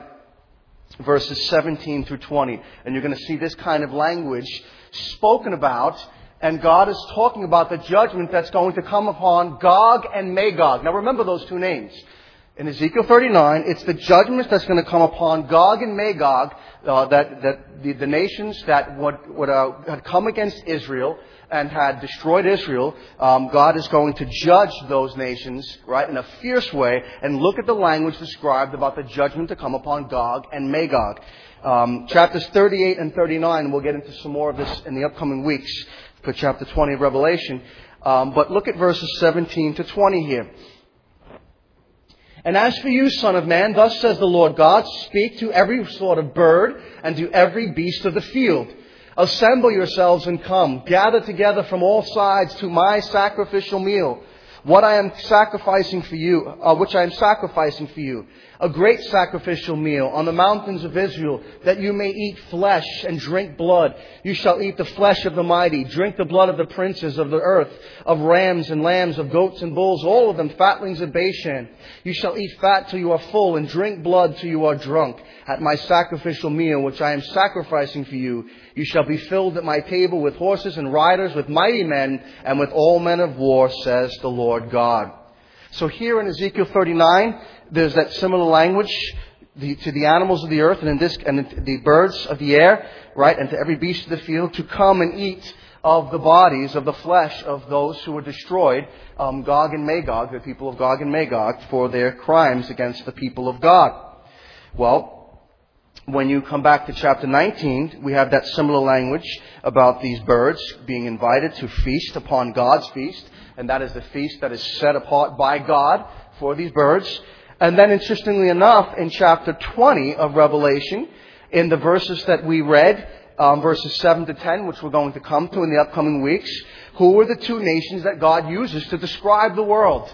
verses seventeen through twenty. And you're going to see this kind of language spoken about. And God is talking about the judgment that's going to come upon Gog and Magog. Now remember those two names. In Ezekiel thirty-nine, it's the judgment that's going to come upon Gog and Magog, uh, that, that the, the nations that would, would, uh, had come against Israel and had destroyed Israel. Um, God is going to judge those nations, right, in a fierce way. And look at the language described about the judgment to come upon Gog and Magog. Um, chapters thirty-eight and thirty-nine, we'll get into some more of this in the upcoming weeks for chapter twenty of Revelation. Um, but look at verses seventeen to twenty here. And as for you, Son of Man, thus says the Lord God, speak to every sort of bird and to every beast of the field. Assemble yourselves and come. Gather together from all sides to my sacrificial meal. What I am sacrificing for you, uh, which I am sacrificing for you. A great sacrificial meal on the mountains of Israel, that you may eat flesh and drink blood. You shall eat the flesh of the mighty, drink the blood of the princes of the earth, of rams and lambs, of goats and bulls, all of them fatlings of Bashan. You shall eat fat till you are full, and drink blood till you are drunk. At my sacrificial meal, which I am sacrificing for you, you shall be filled at my table with horses and riders, with mighty men, and with all men of war, says the Lord God. So here in Ezekiel thirty-nine, there's that similar language the, to the animals of the earth and in this and the birds of the air, right, and to every beast of the field to come and eat of the bodies, of the flesh of those who were destroyed, um, Gog and Magog, the people of Gog and Magog, for their crimes against the people of God. Well, when you come back to chapter nineteen, we have that similar language about these birds being invited to feast upon God's feast, and that is the feast that is set apart by God for these birds. And then, interestingly enough, in chapter twenty of Revelation, in the verses that we read, um, verses seven to ten, which we're going to come to in the upcoming weeks, who are the two nations that God uses to describe the world?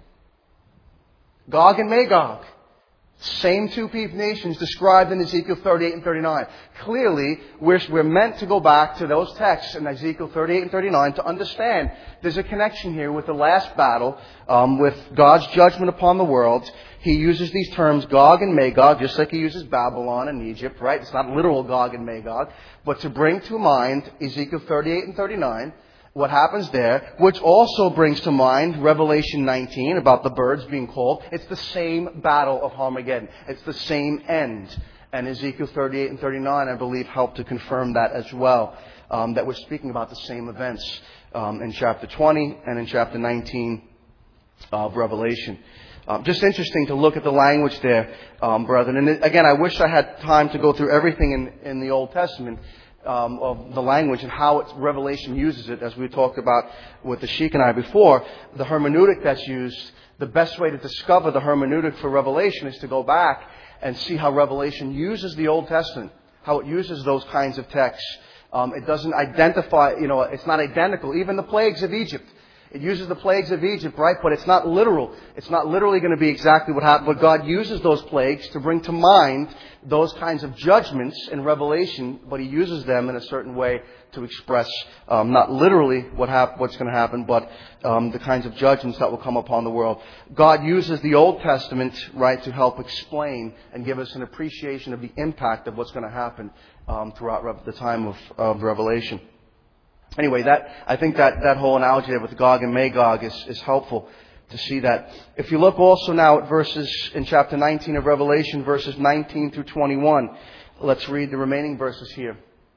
Gog and Magog. Same two people nations described in Ezekiel thirty-eight and thirty-nine. Clearly, we're, we're meant to go back to those texts in Ezekiel thirty-eight and thirty-nine to understand there's a connection here with the last battle, um, with God's judgment upon the world. He uses these terms, Gog and Magog, just like he uses Babylon and Egypt, right? It's not literal Gog and Magog, but to bring to mind Ezekiel thirty-eight and thirty-nine, what happens there, which also brings to mind Revelation nineteen about the birds being called. It's the same battle of Armageddon. It's the same end. And Ezekiel thirty-eight and thirty-nine, I believe, help to confirm that as well, um, that we're speaking about the same events um, in chapter twenty and in chapter nineteen of Revelation. Um, just interesting to look at the language there, um, brethren. And again, I wish I had time to go through everything in, in the Old Testament. Um, of the language and how it's, Revelation uses it, as we talked about with the Sheik and I before. The hermeneutic that's used, the best way to discover the hermeneutic for Revelation is to go back and see how Revelation uses the Old Testament, how it uses those kinds of texts. Um, it doesn't identify, you know, it's not identical. Even the plagues of Egypt. It uses the plagues of Egypt, right? But it's not literal. It's not literally going to be exactly what happened. But God uses those plagues to bring to mind those kinds of judgments in Revelation. But He uses them in a certain way to express um, not literally what hap- what's going to happen, but um, the kinds of judgments that will come upon the world. God uses the Old Testament, right, to help explain and give us an appreciation of the impact of what's going to happen um, throughout Re- the time of, of Revelation. Anyway, that I think that, that whole analogy there with Gog and Magog is, is helpful to see that. If you look also now at verses in chapter nineteen of Revelation, verses nineteen through twenty-one, let's read the remaining verses here.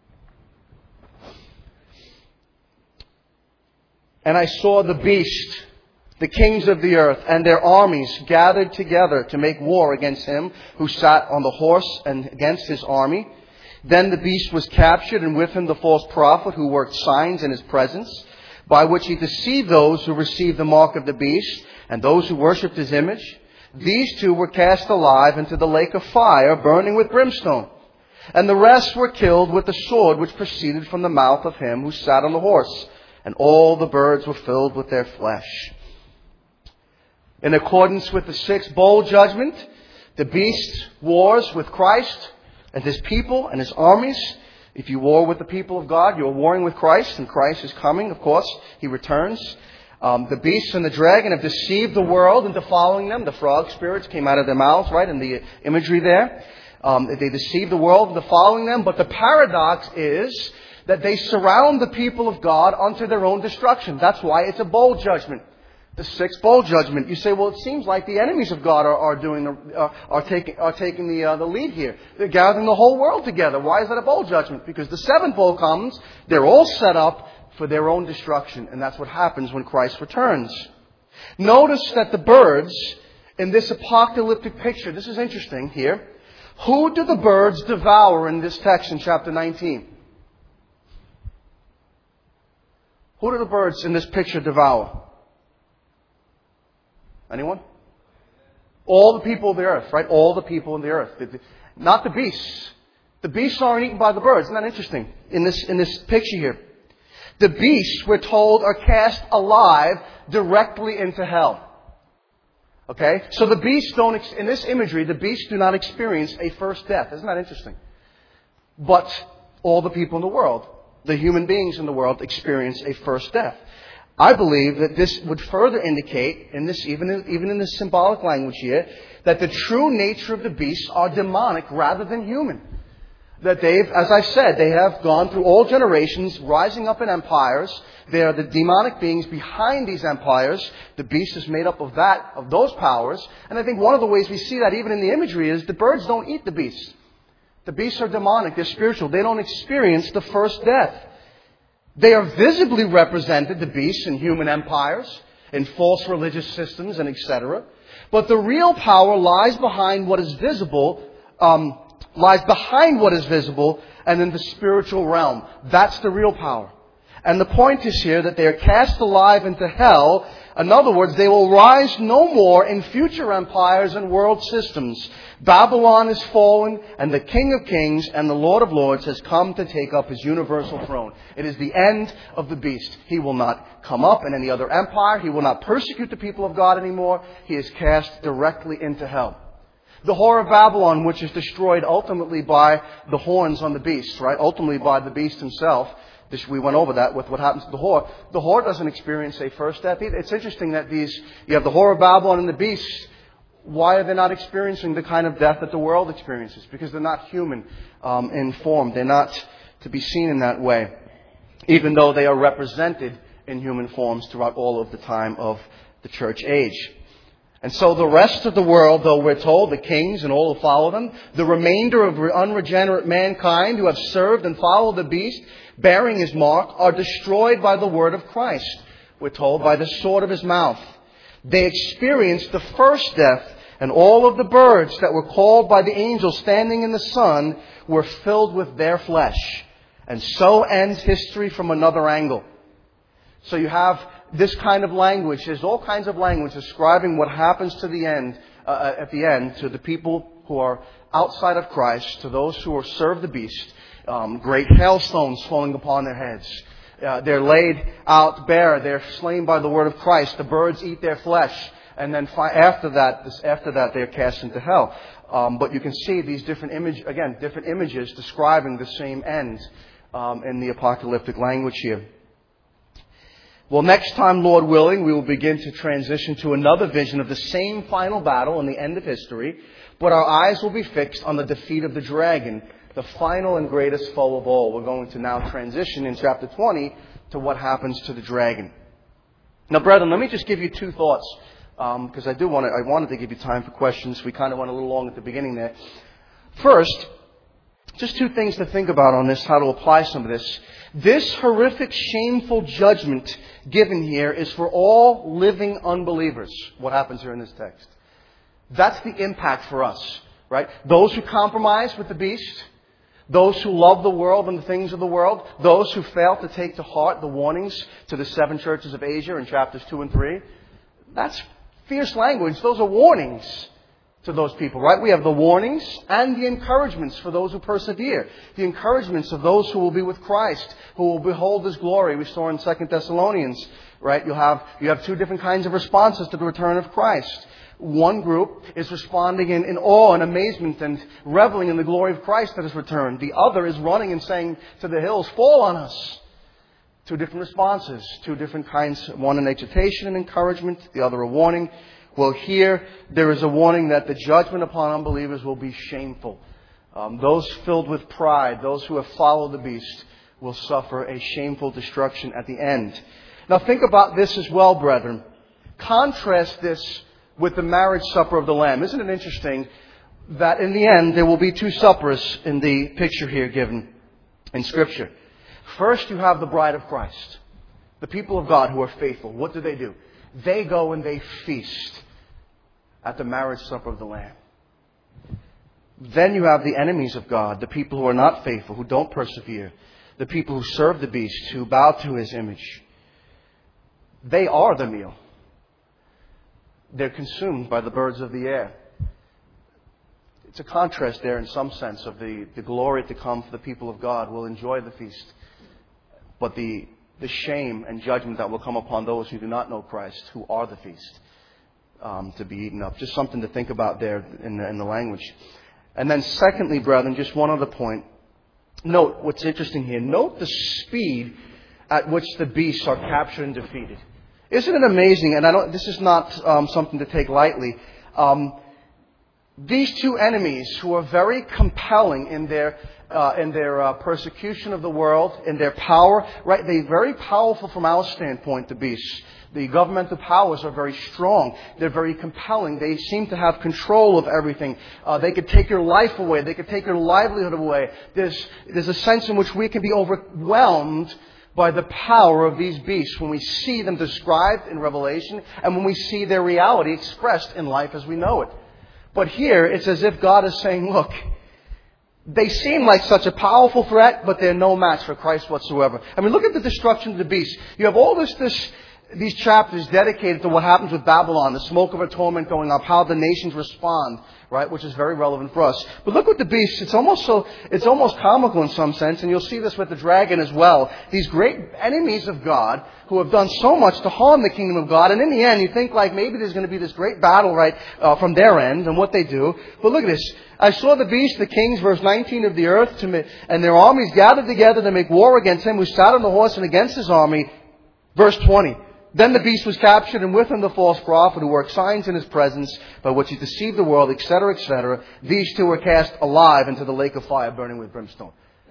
And I saw the beast, the kings of the earth, and their armies gathered together to make war against him who sat on the horse and against his army. Then the beast was captured, and with him the false prophet who worked signs in his presence, by which he deceived those who received the mark of the beast and those who worshipped his image. These two were cast alive into the lake of fire, burning with brimstone. And the rest were killed with the sword which proceeded from the mouth of him who sat on the horse. And all the birds were filled with their flesh. In accordance with the sixth bowl judgment, the beast wars with Christ and His people and His armies. If you war with the people of God, you're warring with Christ, and Christ is coming, of course. He returns. Um, the beast and the dragon have deceived the world into following them. The frog spirits came out of their mouths, right, in the imagery there. Um, they deceived the world into following them. But the paradox is that they surround the people of God unto their own destruction. That's why it's a bowl judgment. The sixth bowl judgment. You say, well, it seems like the enemies of God are, are doing the, uh, are taking are taking the uh, the lead here. They're gathering the whole world together. Why is that a bowl judgment? Because the seventh bowl comes. They're all set up for their own destruction, and that's what happens when Christ returns. Notice that the birds in this apocalyptic picture. This is interesting here. Who do the birds devour in this text in chapter nineteen? Who do the birds in this picture devour? Anyone? All the people of the earth, right? All the people in the earth. Not the beasts. The beasts aren't eaten by the birds. Isn't that interesting? In this, in this picture here. The beasts, we're told, are cast alive directly into hell. Okay? So the beasts don't, in this imagery, the beasts do not experience a first death. Isn't that interesting? But all the people in the world, the human beings in the world, experience a first death. I believe that this would further indicate, in this, even in, even in this symbolic language here, that the true nature of the beasts are demonic rather than human. that they've, as I said, they have gone through all generations, rising up in empires. They are the demonic beings behind these empires. The beast is made up of that, of those powers. And I think one of the ways we see that even in the imagery is the birds don't eat the beast. The beasts are demonic. They're spiritual. They don't experience the first death. They are visibly represented, the beasts, in human empires, in false religious systems, and et cetera. But the real power lies behind what is visible, um, lies behind what is visible, and in the spiritual realm. That's the real power. And the point is here that they are cast alive into hell. In other words, they will rise no more in future empires and world systems. Babylon is fallen, and the King of Kings and the Lord of Lords has come to take up His universal throne. It is the end of the beast. He will not come up in any other empire. He will not persecute the people of God anymore. He is cast directly into hell. The whore of Babylon, which is destroyed ultimately by the horns on the beast, right? Ultimately by the beast himself. This, we went over that with what happens to the whore. The whore doesn't experience a first death either. It's interesting that these, you have the whore of Babylon and the beast. Why are they not experiencing the kind of death that the world experiences? Because they're not human um, in form. They're not to be seen in that way. Even though they are represented in human forms throughout all of the time of the church age. And so the rest of the world, though we're told, the kings and all who follow them, the remainder of unregenerate mankind who have served and followed the beast, bearing his mark, are destroyed by the word of Christ. We're told, by the sword of his mouth. They experienced the first death, and all of the birds that were called by the angel standing in the sun were filled with their flesh. And so ends history from another angle. So you have this kind of language. There's all kinds of language describing what happens to the end, uh, at the end, to the people who are outside of Christ, to those who are serve the beast. Um, great hailstones falling upon their heads. Uh, they're laid out bare. They're slain by the word of Christ. The birds eat their flesh, and then fi- after that, this, after that, they're cast into hell. Um, but you can see these different image, again, different images describing the same end um, in the apocalyptic language here. Well, next time, Lord willing, we will begin to transition to another vision of the same final battle and the end of history, but our eyes will be fixed on the defeat of the dragon, the final and greatest foe of all. We're going to now transition in chapter twenty to what happens to the dragon. Now, brethren, let me just give you two thoughts, because um, I do want to. I wanted to give you time for questions. We kind of went a little long at the beginning there. First, just two things to think about on this, how to apply some of this. This horrific, shameful judgment given here is for all living unbelievers. What happens here in this text? That's the impact for us, right? Those who compromise with the beast, those who love the world and the things of the world, those who fail to take to heart the warnings to the seven churches of Asia in chapters two and three. That's fierce language. Those are warnings to those people, right? We have the warnings and the encouragements for those who persevere. The encouragements of those who will be with Christ, who will behold His glory. We saw in Second Thessalonians, right? You have, you have two different kinds of responses to the return of Christ. One group is responding in, in awe and amazement and reveling in the glory of Christ that has returned. The other is running and saying to the hills, fall on us. Two different responses, two different kinds. One an exhortation and encouragement, the other a warning. Well, here there is a warning that the judgment upon unbelievers will be shameful. Um, those filled with pride, those who have followed the beast, will suffer a shameful destruction at the end. Now think about this as well, brethren. Contrast this with the marriage supper of the Lamb. Isn't it interesting that in the end there will be two suppers in the picture here given in Scripture? First, you have the bride of Christ, the people of God who are faithful. What do they do? They go and they feast at the marriage supper of the Lamb. Then you have the enemies of God, the people who are not faithful, who don't persevere, the people who serve the beast, who bow to his image. They are the meal. They're consumed by the birds of the air. It's a contrast there in some sense of the, the glory to come for the people of God will enjoy the feast. But the, the shame and judgment that will come upon those who do not know Christ, who are the feast, um, to be eaten up. Just something to think about there in the, in the language. And then secondly, brethren, just one other point. Note what's interesting here. Note the speed at which the beasts are captured and defeated. Isn't it amazing? And I don't. This is not um, something to take lightly. Um, these two enemies who are very compelling in their uh, in their uh, persecution of the world, in their power, right? They're very powerful from our standpoint, the beasts. The governmental powers are very strong. They're very compelling. They seem to have control of everything. Uh, they could take your life away. They could take your livelihood away. There's, there's a sense in which we can be overwhelmed by the power of these beasts when we see them described in Revelation and when we see their reality expressed in life as we know it. But here, it's as if God is saying, look, they seem like such a powerful threat, but they're no match for Christ whatsoever. I mean, look at the destruction of the beast. You have all this, this, these chapters dedicated to what happens with Babylon, the smoke of her torment going up, how the nations respond, right, which is very relevant for us. But look with the beast. It's almost so, it's almost comical in some sense, and you'll see this with the dragon as well. These great enemies of God who have done so much to harm the kingdom of God, and in the end, you think like maybe there's going to be this great battle, right, uh, from their end and what they do. But look at this. I saw the beast, the kings, verse nineteen, of the earth, to ma- and their armies gathered together to make war against him who sat on the horse and against his army. Verse twenty. Then the beast was captured, and with him the false prophet who worked signs in his presence, by which he deceived the world, et cetera, et cetera. These two were cast alive into the lake of fire burning with brimstone.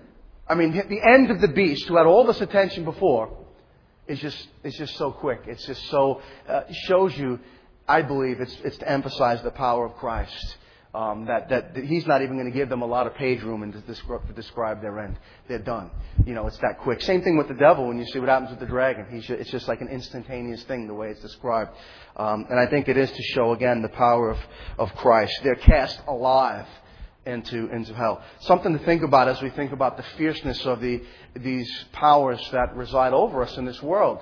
I mean, the end of the beast, who had all this attention before, is just is just so quick. It's just so uh, shows you. I believe it's it's to emphasize the power of Christ. Um, that, that that he's not even going to give them a lot of page room and to describe, to describe their end. They're done. You know, it's that quick. Same thing with the devil. When you see what happens with the dragon, he's just, it's just like an instantaneous thing the way it's described. Um, and I think it is to show again the power of of Christ. They're cast alive into into hell. Something to think about as we think about the fierceness of the these powers that reside over us in this world.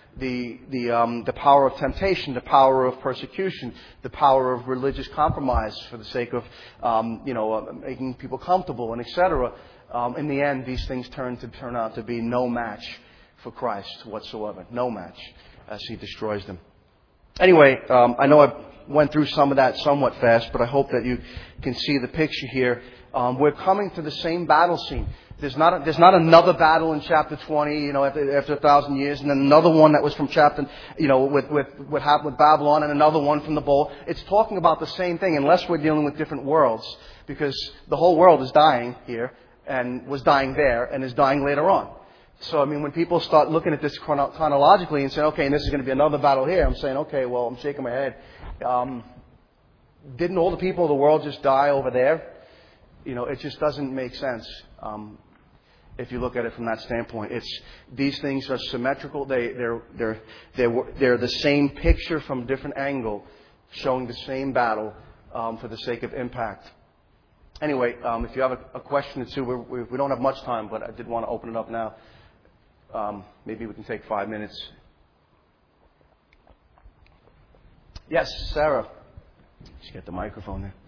The the um, the power of temptation, the power of persecution, the power of religious compromise for the sake of um, you know uh, making people comfortable and et cetera. Um, in the end, these things turn to turn out to be no match for Christ whatsoever. No match as He destroys them. Anyway, um, I know I went through some of that somewhat fast, but I hope that you can see the picture here. Um, we're coming to the same battle scene. There's not a, there's not another battle in chapter twenty, you know, after, after a thousand years, and then another one that was from chapter, you know, with, with what happened with Babylon, and another one from the bowl. It's talking about the same thing, unless we're dealing with different worlds, because the whole world is dying here, and was dying there, and is dying later on. So, I mean, when people start looking at this chrono- chronologically and saying, okay, and this is going to be another battle here, I'm saying, okay, well, I'm shaking my head. Um, didn't all the people of the world just die over there? You know, it just doesn't make sense. Um, If you look at it from that standpoint, it's these things are symmetrical. They they're they're they're they're the same picture from a different angle, showing the same battle um, for the sake of impact. Anyway, um, if you have a, a question or two, we we don't have much time, but I did want to open it up now. Um, maybe we can take five minutes. Yes, Sarah. Just get the microphone there.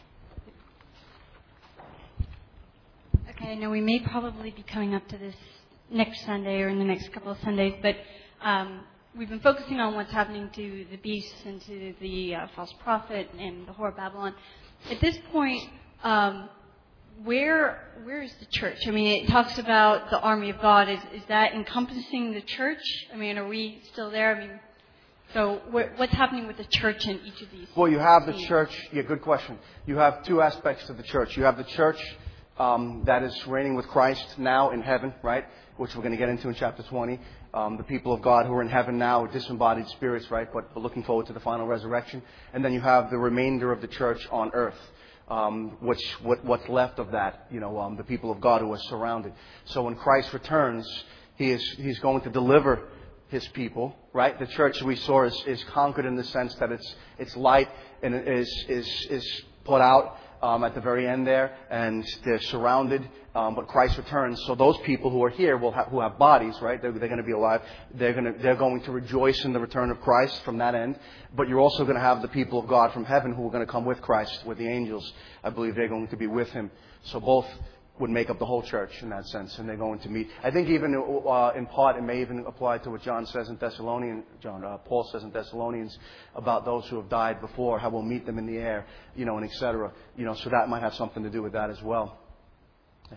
Okay, I know we may probably be coming up to this next Sunday or in the next couple of Sundays, but um, we've been focusing on what's happening to the beasts and to the uh, false prophet and the whore of Babylon. At this point, um, where where is the church? I mean, it talks about the army of God. Is is that encompassing the church? I mean, are we still there? I mean, so wh- what's happening with the church in each of these? Well, you have the scenes? church. Yeah, good question. You have two aspects to the church. You have the church Um, that is reigning with Christ now in heaven, right? Which we're going to get into in chapter twenty. Um, the people of God who are in heaven now, disembodied spirits, right? But we're looking forward to the final resurrection. And then you have the remainder of the church on earth, um, which what, what's left of that, you know, um, the people of God who are surrounded. So when Christ returns, he is he's going to deliver His people, right? The church we saw is, is conquered in the sense that it's it's light and it is is is put out. Um, at the very end there, and they're surrounded, um, but Christ returns. So those people who are here will have, who have bodies, right? They're, they're going to be alive. They're going to they're going to rejoice in the return of Christ from that end. But you're also going to have the people of God from heaven who are going to come with Christ, with the angels. I believe they're going to be with Him. So both would make up the whole church in that sense, and they're going to meet. I think even uh, in part it may even apply to what John says in Thessalonians, John, uh, Paul says in Thessalonians about those who have died before, how we'll meet them in the air, you know, and et cetera. You know, so that might have something to do with that as well. Yeah.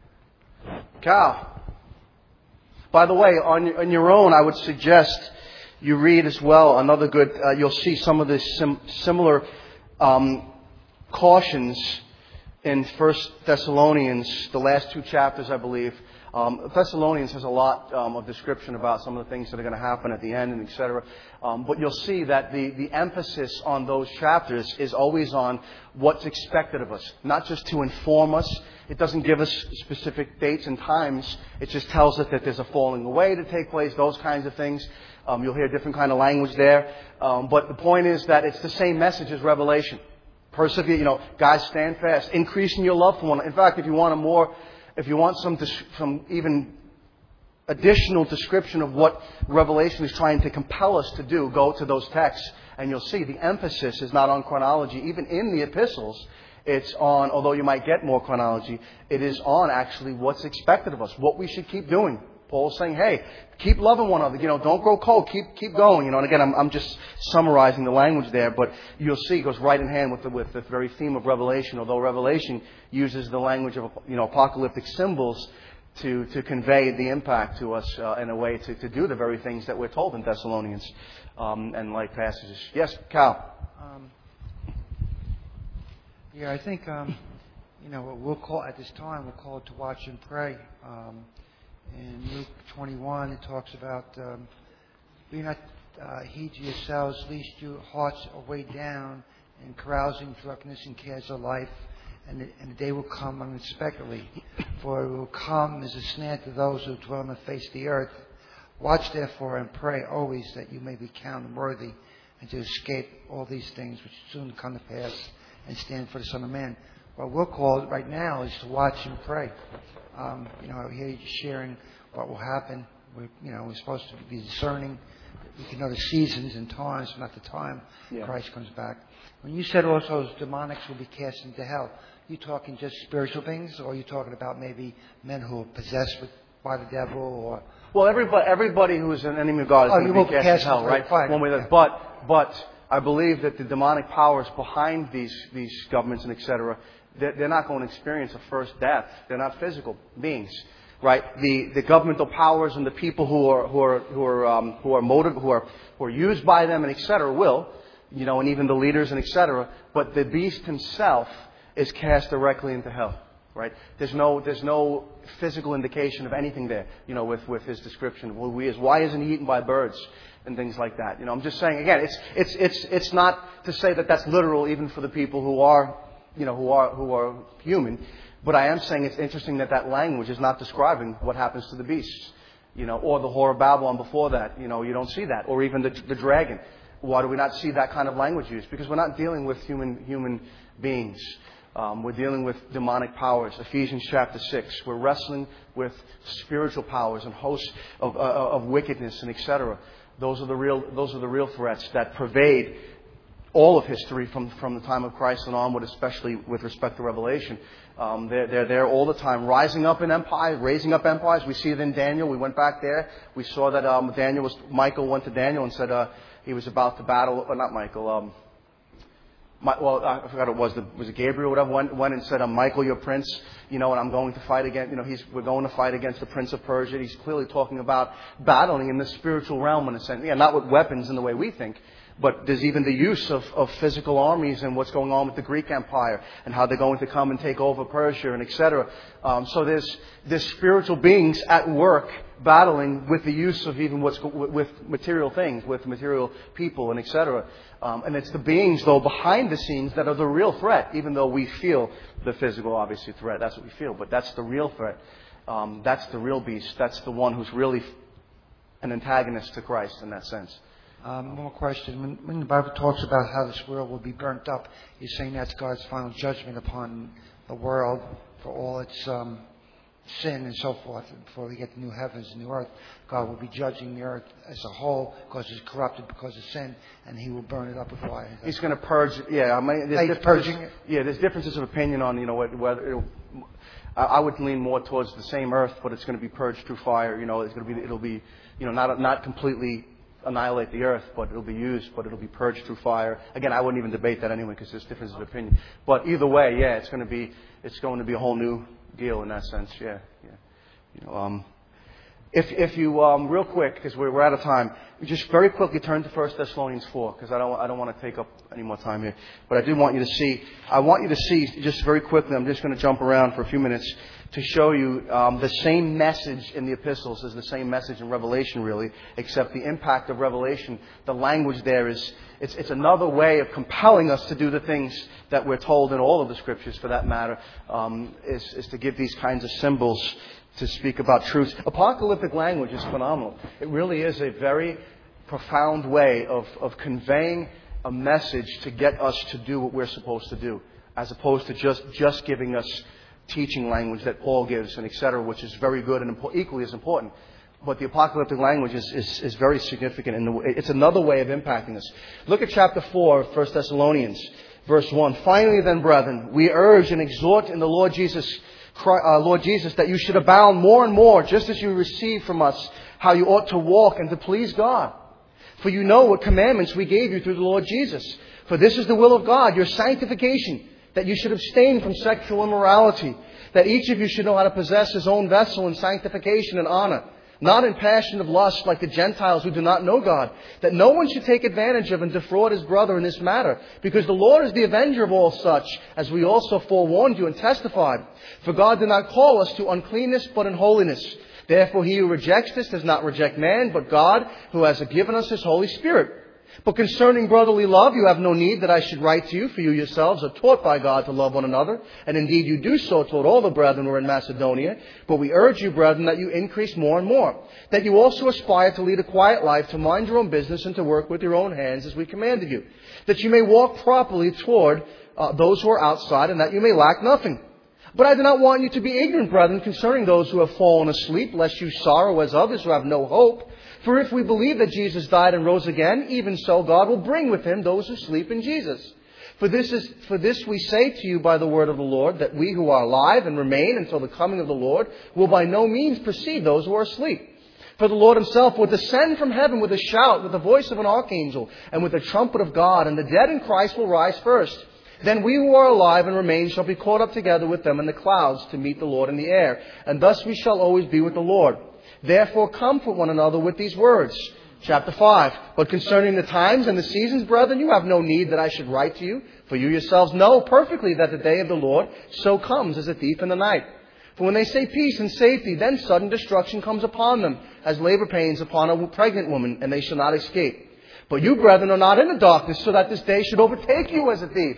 Cal, by the way, on on your own, I would suggest you read as well, another good, uh, you'll see some of the sim- similar um, cautions in First Thessalonians, the last two chapters, I believe. Um, Thessalonians has a lot um, of description about some of the things that are going to happen at the end, and et cetera. Um, but you'll see that the, the emphasis on those chapters is always on what's expected of us, not just to inform us. It doesn't give us specific dates and times. It just tells us that there's a falling away to take place, those kinds of things. Um, you'll hear different kind of language there. Um, but the point is that it's the same message as Revelation. Persevere, you know, guys, stand fast. Increasing your love for one another. In fact, if you want a more... If you want some, some even additional description of what Revelation is trying to compel us to do, go to those texts and you'll see the emphasis is not on chronology. Even in the epistles, it's on, although you might get more chronology, it is on actually what's expected of us, what we should keep doing. Paul's saying, hey, keep loving one another. You know, don't grow cold. Keep keep going. You know, and again, I'm, I'm just summarizing the language there, but you'll see it goes right in hand with the, with the very theme of Revelation. Although Revelation uses the language of, you know, apocalyptic symbols to to convey the impact to us uh, in a way to, to do the very things that we're told in Thessalonians um, and like passages. Yes, Cal. Um, yeah, I think um, you know we'll call at this time we'll call it to watch and pray. Um, In Luke twenty-one, it talks about, um, be not uh, heed to yourselves, lest your hearts are weighed down in carousing, drunkenness, and cares of life, and the, and the day will come unexpectedly. For it will come as a snare to those who dwell on the face of the earth. Watch therefore and pray always that you may be counted worthy and to escape all these things which soon come to pass and stand for the Son of Man. What we're called right now is to watch and pray. Um, you know, I hear you sharing what will happen. We're, you know, we're supposed to be discerning. We can know the seasons and times, but not the time yeah. Christ comes back. When you said also demonics will be cast into hell, are you talking just spiritual things, or are you talking about maybe men who are possessed with, by the devil, or? Well, everybody, everybody who is an enemy of God is oh, going to be cast, cast into hell, right? Fine. One way yeah. that, but, but I believe that the demonic powers behind these these governments and et cetera, they're not going to experience a first death. They're not physical beings, right? The the governmental powers and the people who are who are who are um, who are motive who are who are used by them and et cetera will, you know, and even the leaders and et cetera. But the beast himself is cast directly into hell, right? There's no there's no physical indication of anything there, you know, with with his description. Well, we is why isn't he eaten by birds and things like that? You know, I'm just saying again, it's it's it's it's not to say that that's literal even for the people who are. You know, who are who are human, but I am saying it's interesting that that language is not describing what happens to the beasts, you know, or the whore of Babylon before that. You know, you don't see that, or even the the dragon. Why do we not see that kind of language used? Because we're not dealing with human human beings. Um, we're dealing with demonic powers. Ephesians chapter six. We're wrestling with spiritual powers and hosts of uh, of wickedness and et cetera. Those are the real those are the real threats that pervade all of history from, from the time of Christ and onward, especially with respect to Revelation. Um, they're, they're there all the time, rising up in empires, raising up empires. We see it in Daniel. We went back there. We saw that um, Daniel was, Michael went to Daniel and said uh, he was about to battle, or not Michael, um, my, well, I forgot it was, the, was it Gabriel or whatever, went, went and said, uh, Michael, your prince, you know, and I'm going to fight against, you know, he's, we're going to fight against the prince of Persia. He's clearly talking about battling in the spiritual realm in a sense. Yeah, not with weapons in the way we think. But there's even the use of, of physical armies and what's going on with the Greek Empire and how they're going to come and take over Persia and et cetera. Um, so there's there's spiritual beings at work battling with the use of even what's with material things, with material people and et cetera. Um, and it's the beings though behind the scenes that are the real threat, even though we feel the physical obviously threat. That's what we feel, but that's the real threat. Um, that's the real beast. That's the one who's really an antagonist to Christ in that sense. Um, one more question. When, when the Bible talks about how this world will be burnt up, you're saying that's God's final judgment upon the world for all its um, sin and so forth. And before we get the new heavens and new earth, God will be judging the earth as a whole because it's corrupted because of sin, and He will burn it up with fire. He's going to purge. Yeah, I mean, there's like purging it. Yeah, there's differences of opinion on you know whether. It'll, I would lean more towards the same earth, but it's going to be purged through fire. You know, it's going to be it'll be you know not not completely annihilate the earth, but it'll be used, but it'll be purged through fire. Again, I wouldn't even debate that anyway because there's differences of opinion. But either way, yeah, it's going to be it's going to be a whole new deal in that sense. Yeah, yeah. You know, um, If, if you, um, real quick, because we're, we're out of time, just very quickly turn to First Thessalonians four, because I don't, I don't want to take up any more time here. But I do want you to see, I want you to see, just very quickly, I'm just going to jump around for a few minutes to show you um, the same message in the epistles is the same message in Revelation, really, except the impact of Revelation, the language there is, it's, it's another way of compelling us to do the things that we're told in all of the Scriptures, for that matter, um, is, is to give these kinds of symbols to speak about truths. Apocalyptic language is phenomenal. It really is a very profound way of, of conveying a message to get us to do what we're supposed to do, as opposed to just, just giving us teaching language that Paul gives and et cetera, which is very good and impo- equally as important. But the apocalyptic language is, is, is very significant. In the, it's another way of impacting us. Look at chapter four of First Thessalonians, verse one. Finally then, brethren, we urge and exhort in the Lord Jesus Uh, Lord Jesus, that you should abound more and more, just as you receive from us how you ought to walk and to please God. For you know what commandments we gave you through the Lord Jesus. For this is the will of God, your sanctification, that you should abstain from sexual immorality, that each of you should know how to possess his own vessel in sanctification and honor, not in passion of lust like the Gentiles who do not know God, that no one should take advantage of and defraud his brother in this matter, because the Lord is the avenger of all such, as we also forewarned you and testified. For God did not call us to uncleanness, but in holiness. Therefore he who rejects this does not reject man, but God, who has given us his Holy Spirit. But concerning brotherly love, you have no need that I should write to you, for you yourselves are taught by God to love one another. And indeed you do so toward all the brethren who are in Macedonia. But we urge you, brethren, that you increase more and more. That you also aspire to lead a quiet life, to mind your own business, and to work with your own hands, as we commanded you. That you may walk properly toward uh, those who are outside, and that you may lack nothing. But I do not want you to be ignorant, brethren, concerning those who have fallen asleep, lest you sorrow as others who have no hope. For if we believe that Jesus died and rose again, even so God will bring with him those who sleep in Jesus. For this is, for this we say to you by the word of the Lord, that we who are alive and remain until the coming of the Lord will by no means precede those who are asleep. For the Lord himself will descend from heaven with a shout, with the voice of an archangel, and with the trumpet of God, and the dead in Christ will rise first. Then we who are alive and remain shall be caught up together with them in the clouds to meet the Lord in the air. And thus we shall always be with the Lord. Therefore comfort one another with these words. Chapter five. But concerning the times and the seasons, brethren, you have no need that I should write to you. For you yourselves know perfectly that the day of the Lord so comes as a thief in the night. For when they say peace and safety, then sudden destruction comes upon them, as labor pains upon a pregnant woman, and they shall not escape. But you, brethren, are not in the darkness, so that this day should overtake you as a thief.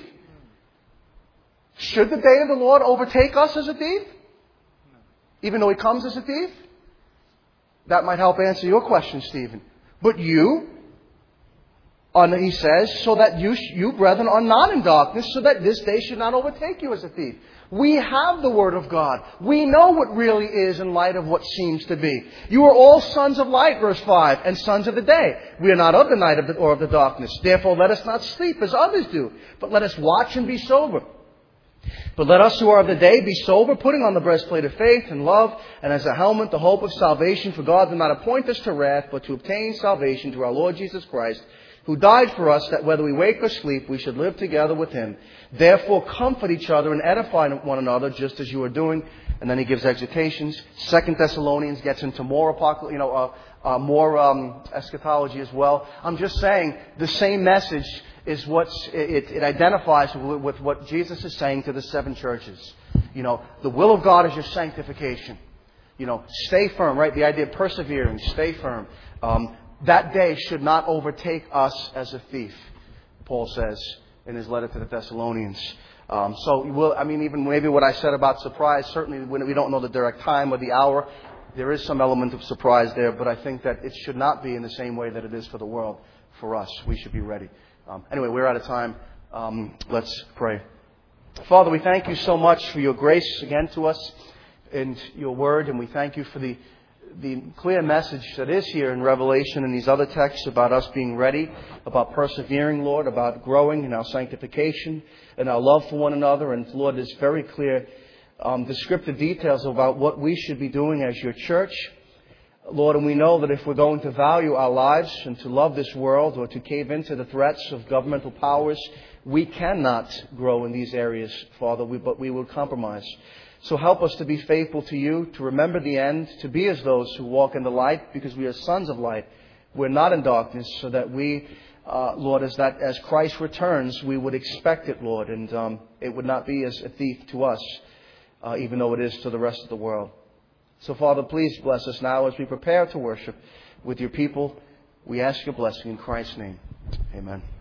Should the day of the Lord overtake us as a thief? Even though he comes as a thief? That might help answer your question, Stephen. But you, on, he says, so that you, you, brethren, are not in darkness, so that this day should not overtake you as a thief. We have the Word of God. We know what really is in light of what seems to be. You are all sons of light, verse five, and sons of the day. We are not of the night of the, or of the darkness. Therefore let us not sleep as others do, but let us watch and be sober. But let us who are of the day be sober, putting on the breastplate of faith and love, and as a helmet the hope of salvation. For God did not appoint us to wrath, but to obtain salvation through our Lord Jesus Christ, who died for us, that whether we wake or sleep, we should live together with him. Therefore comfort each other and edify one another, just as you are doing. And then he gives exhortations. Second Thessalonians gets into more apocalypse, you know, uh, uh, more um, eschatology as well. I'm just saying the same message is what it, it identifies with, with what Jesus is saying to the seven churches. You know, the will of God is your sanctification. You know, stay firm, right? The idea of persevering, stay firm. Um, that day should not overtake us as a thief, Paul says in his letter to the Thessalonians. Um, so, we'll, I mean, even maybe what I said about surprise, certainly when we don't know the direct time or the hour, there is some element of surprise there, but I think that it should not be in the same way that it is for the world. For us, we should be ready. Um, anyway, we're out of time. Um, let's pray. Father, we thank you so much for your grace again to us and your word, and we thank you for the the clear message that is here in Revelation and these other texts about us being ready, about persevering, Lord, about growing in our sanctification and our love for one another. And Lord, there's very clear um, descriptive details about what we should be doing as your church. Lord, and we know that if we're going to value our lives and to love this world or to cave into the threats of governmental powers, we cannot grow in these areas, Father, we, but we will compromise. So help us to be faithful to you, to remember the end, to be as those who walk in the light, because we are sons of light. We're not in darkness, so that we, uh, Lord, as that as Christ returns, we would expect it, Lord, and um, it would not be as a thief to us, uh, even though it is to the rest of the world. So, Father, please bless us now as we prepare to worship with your people. We ask your blessing in Christ's name. Amen.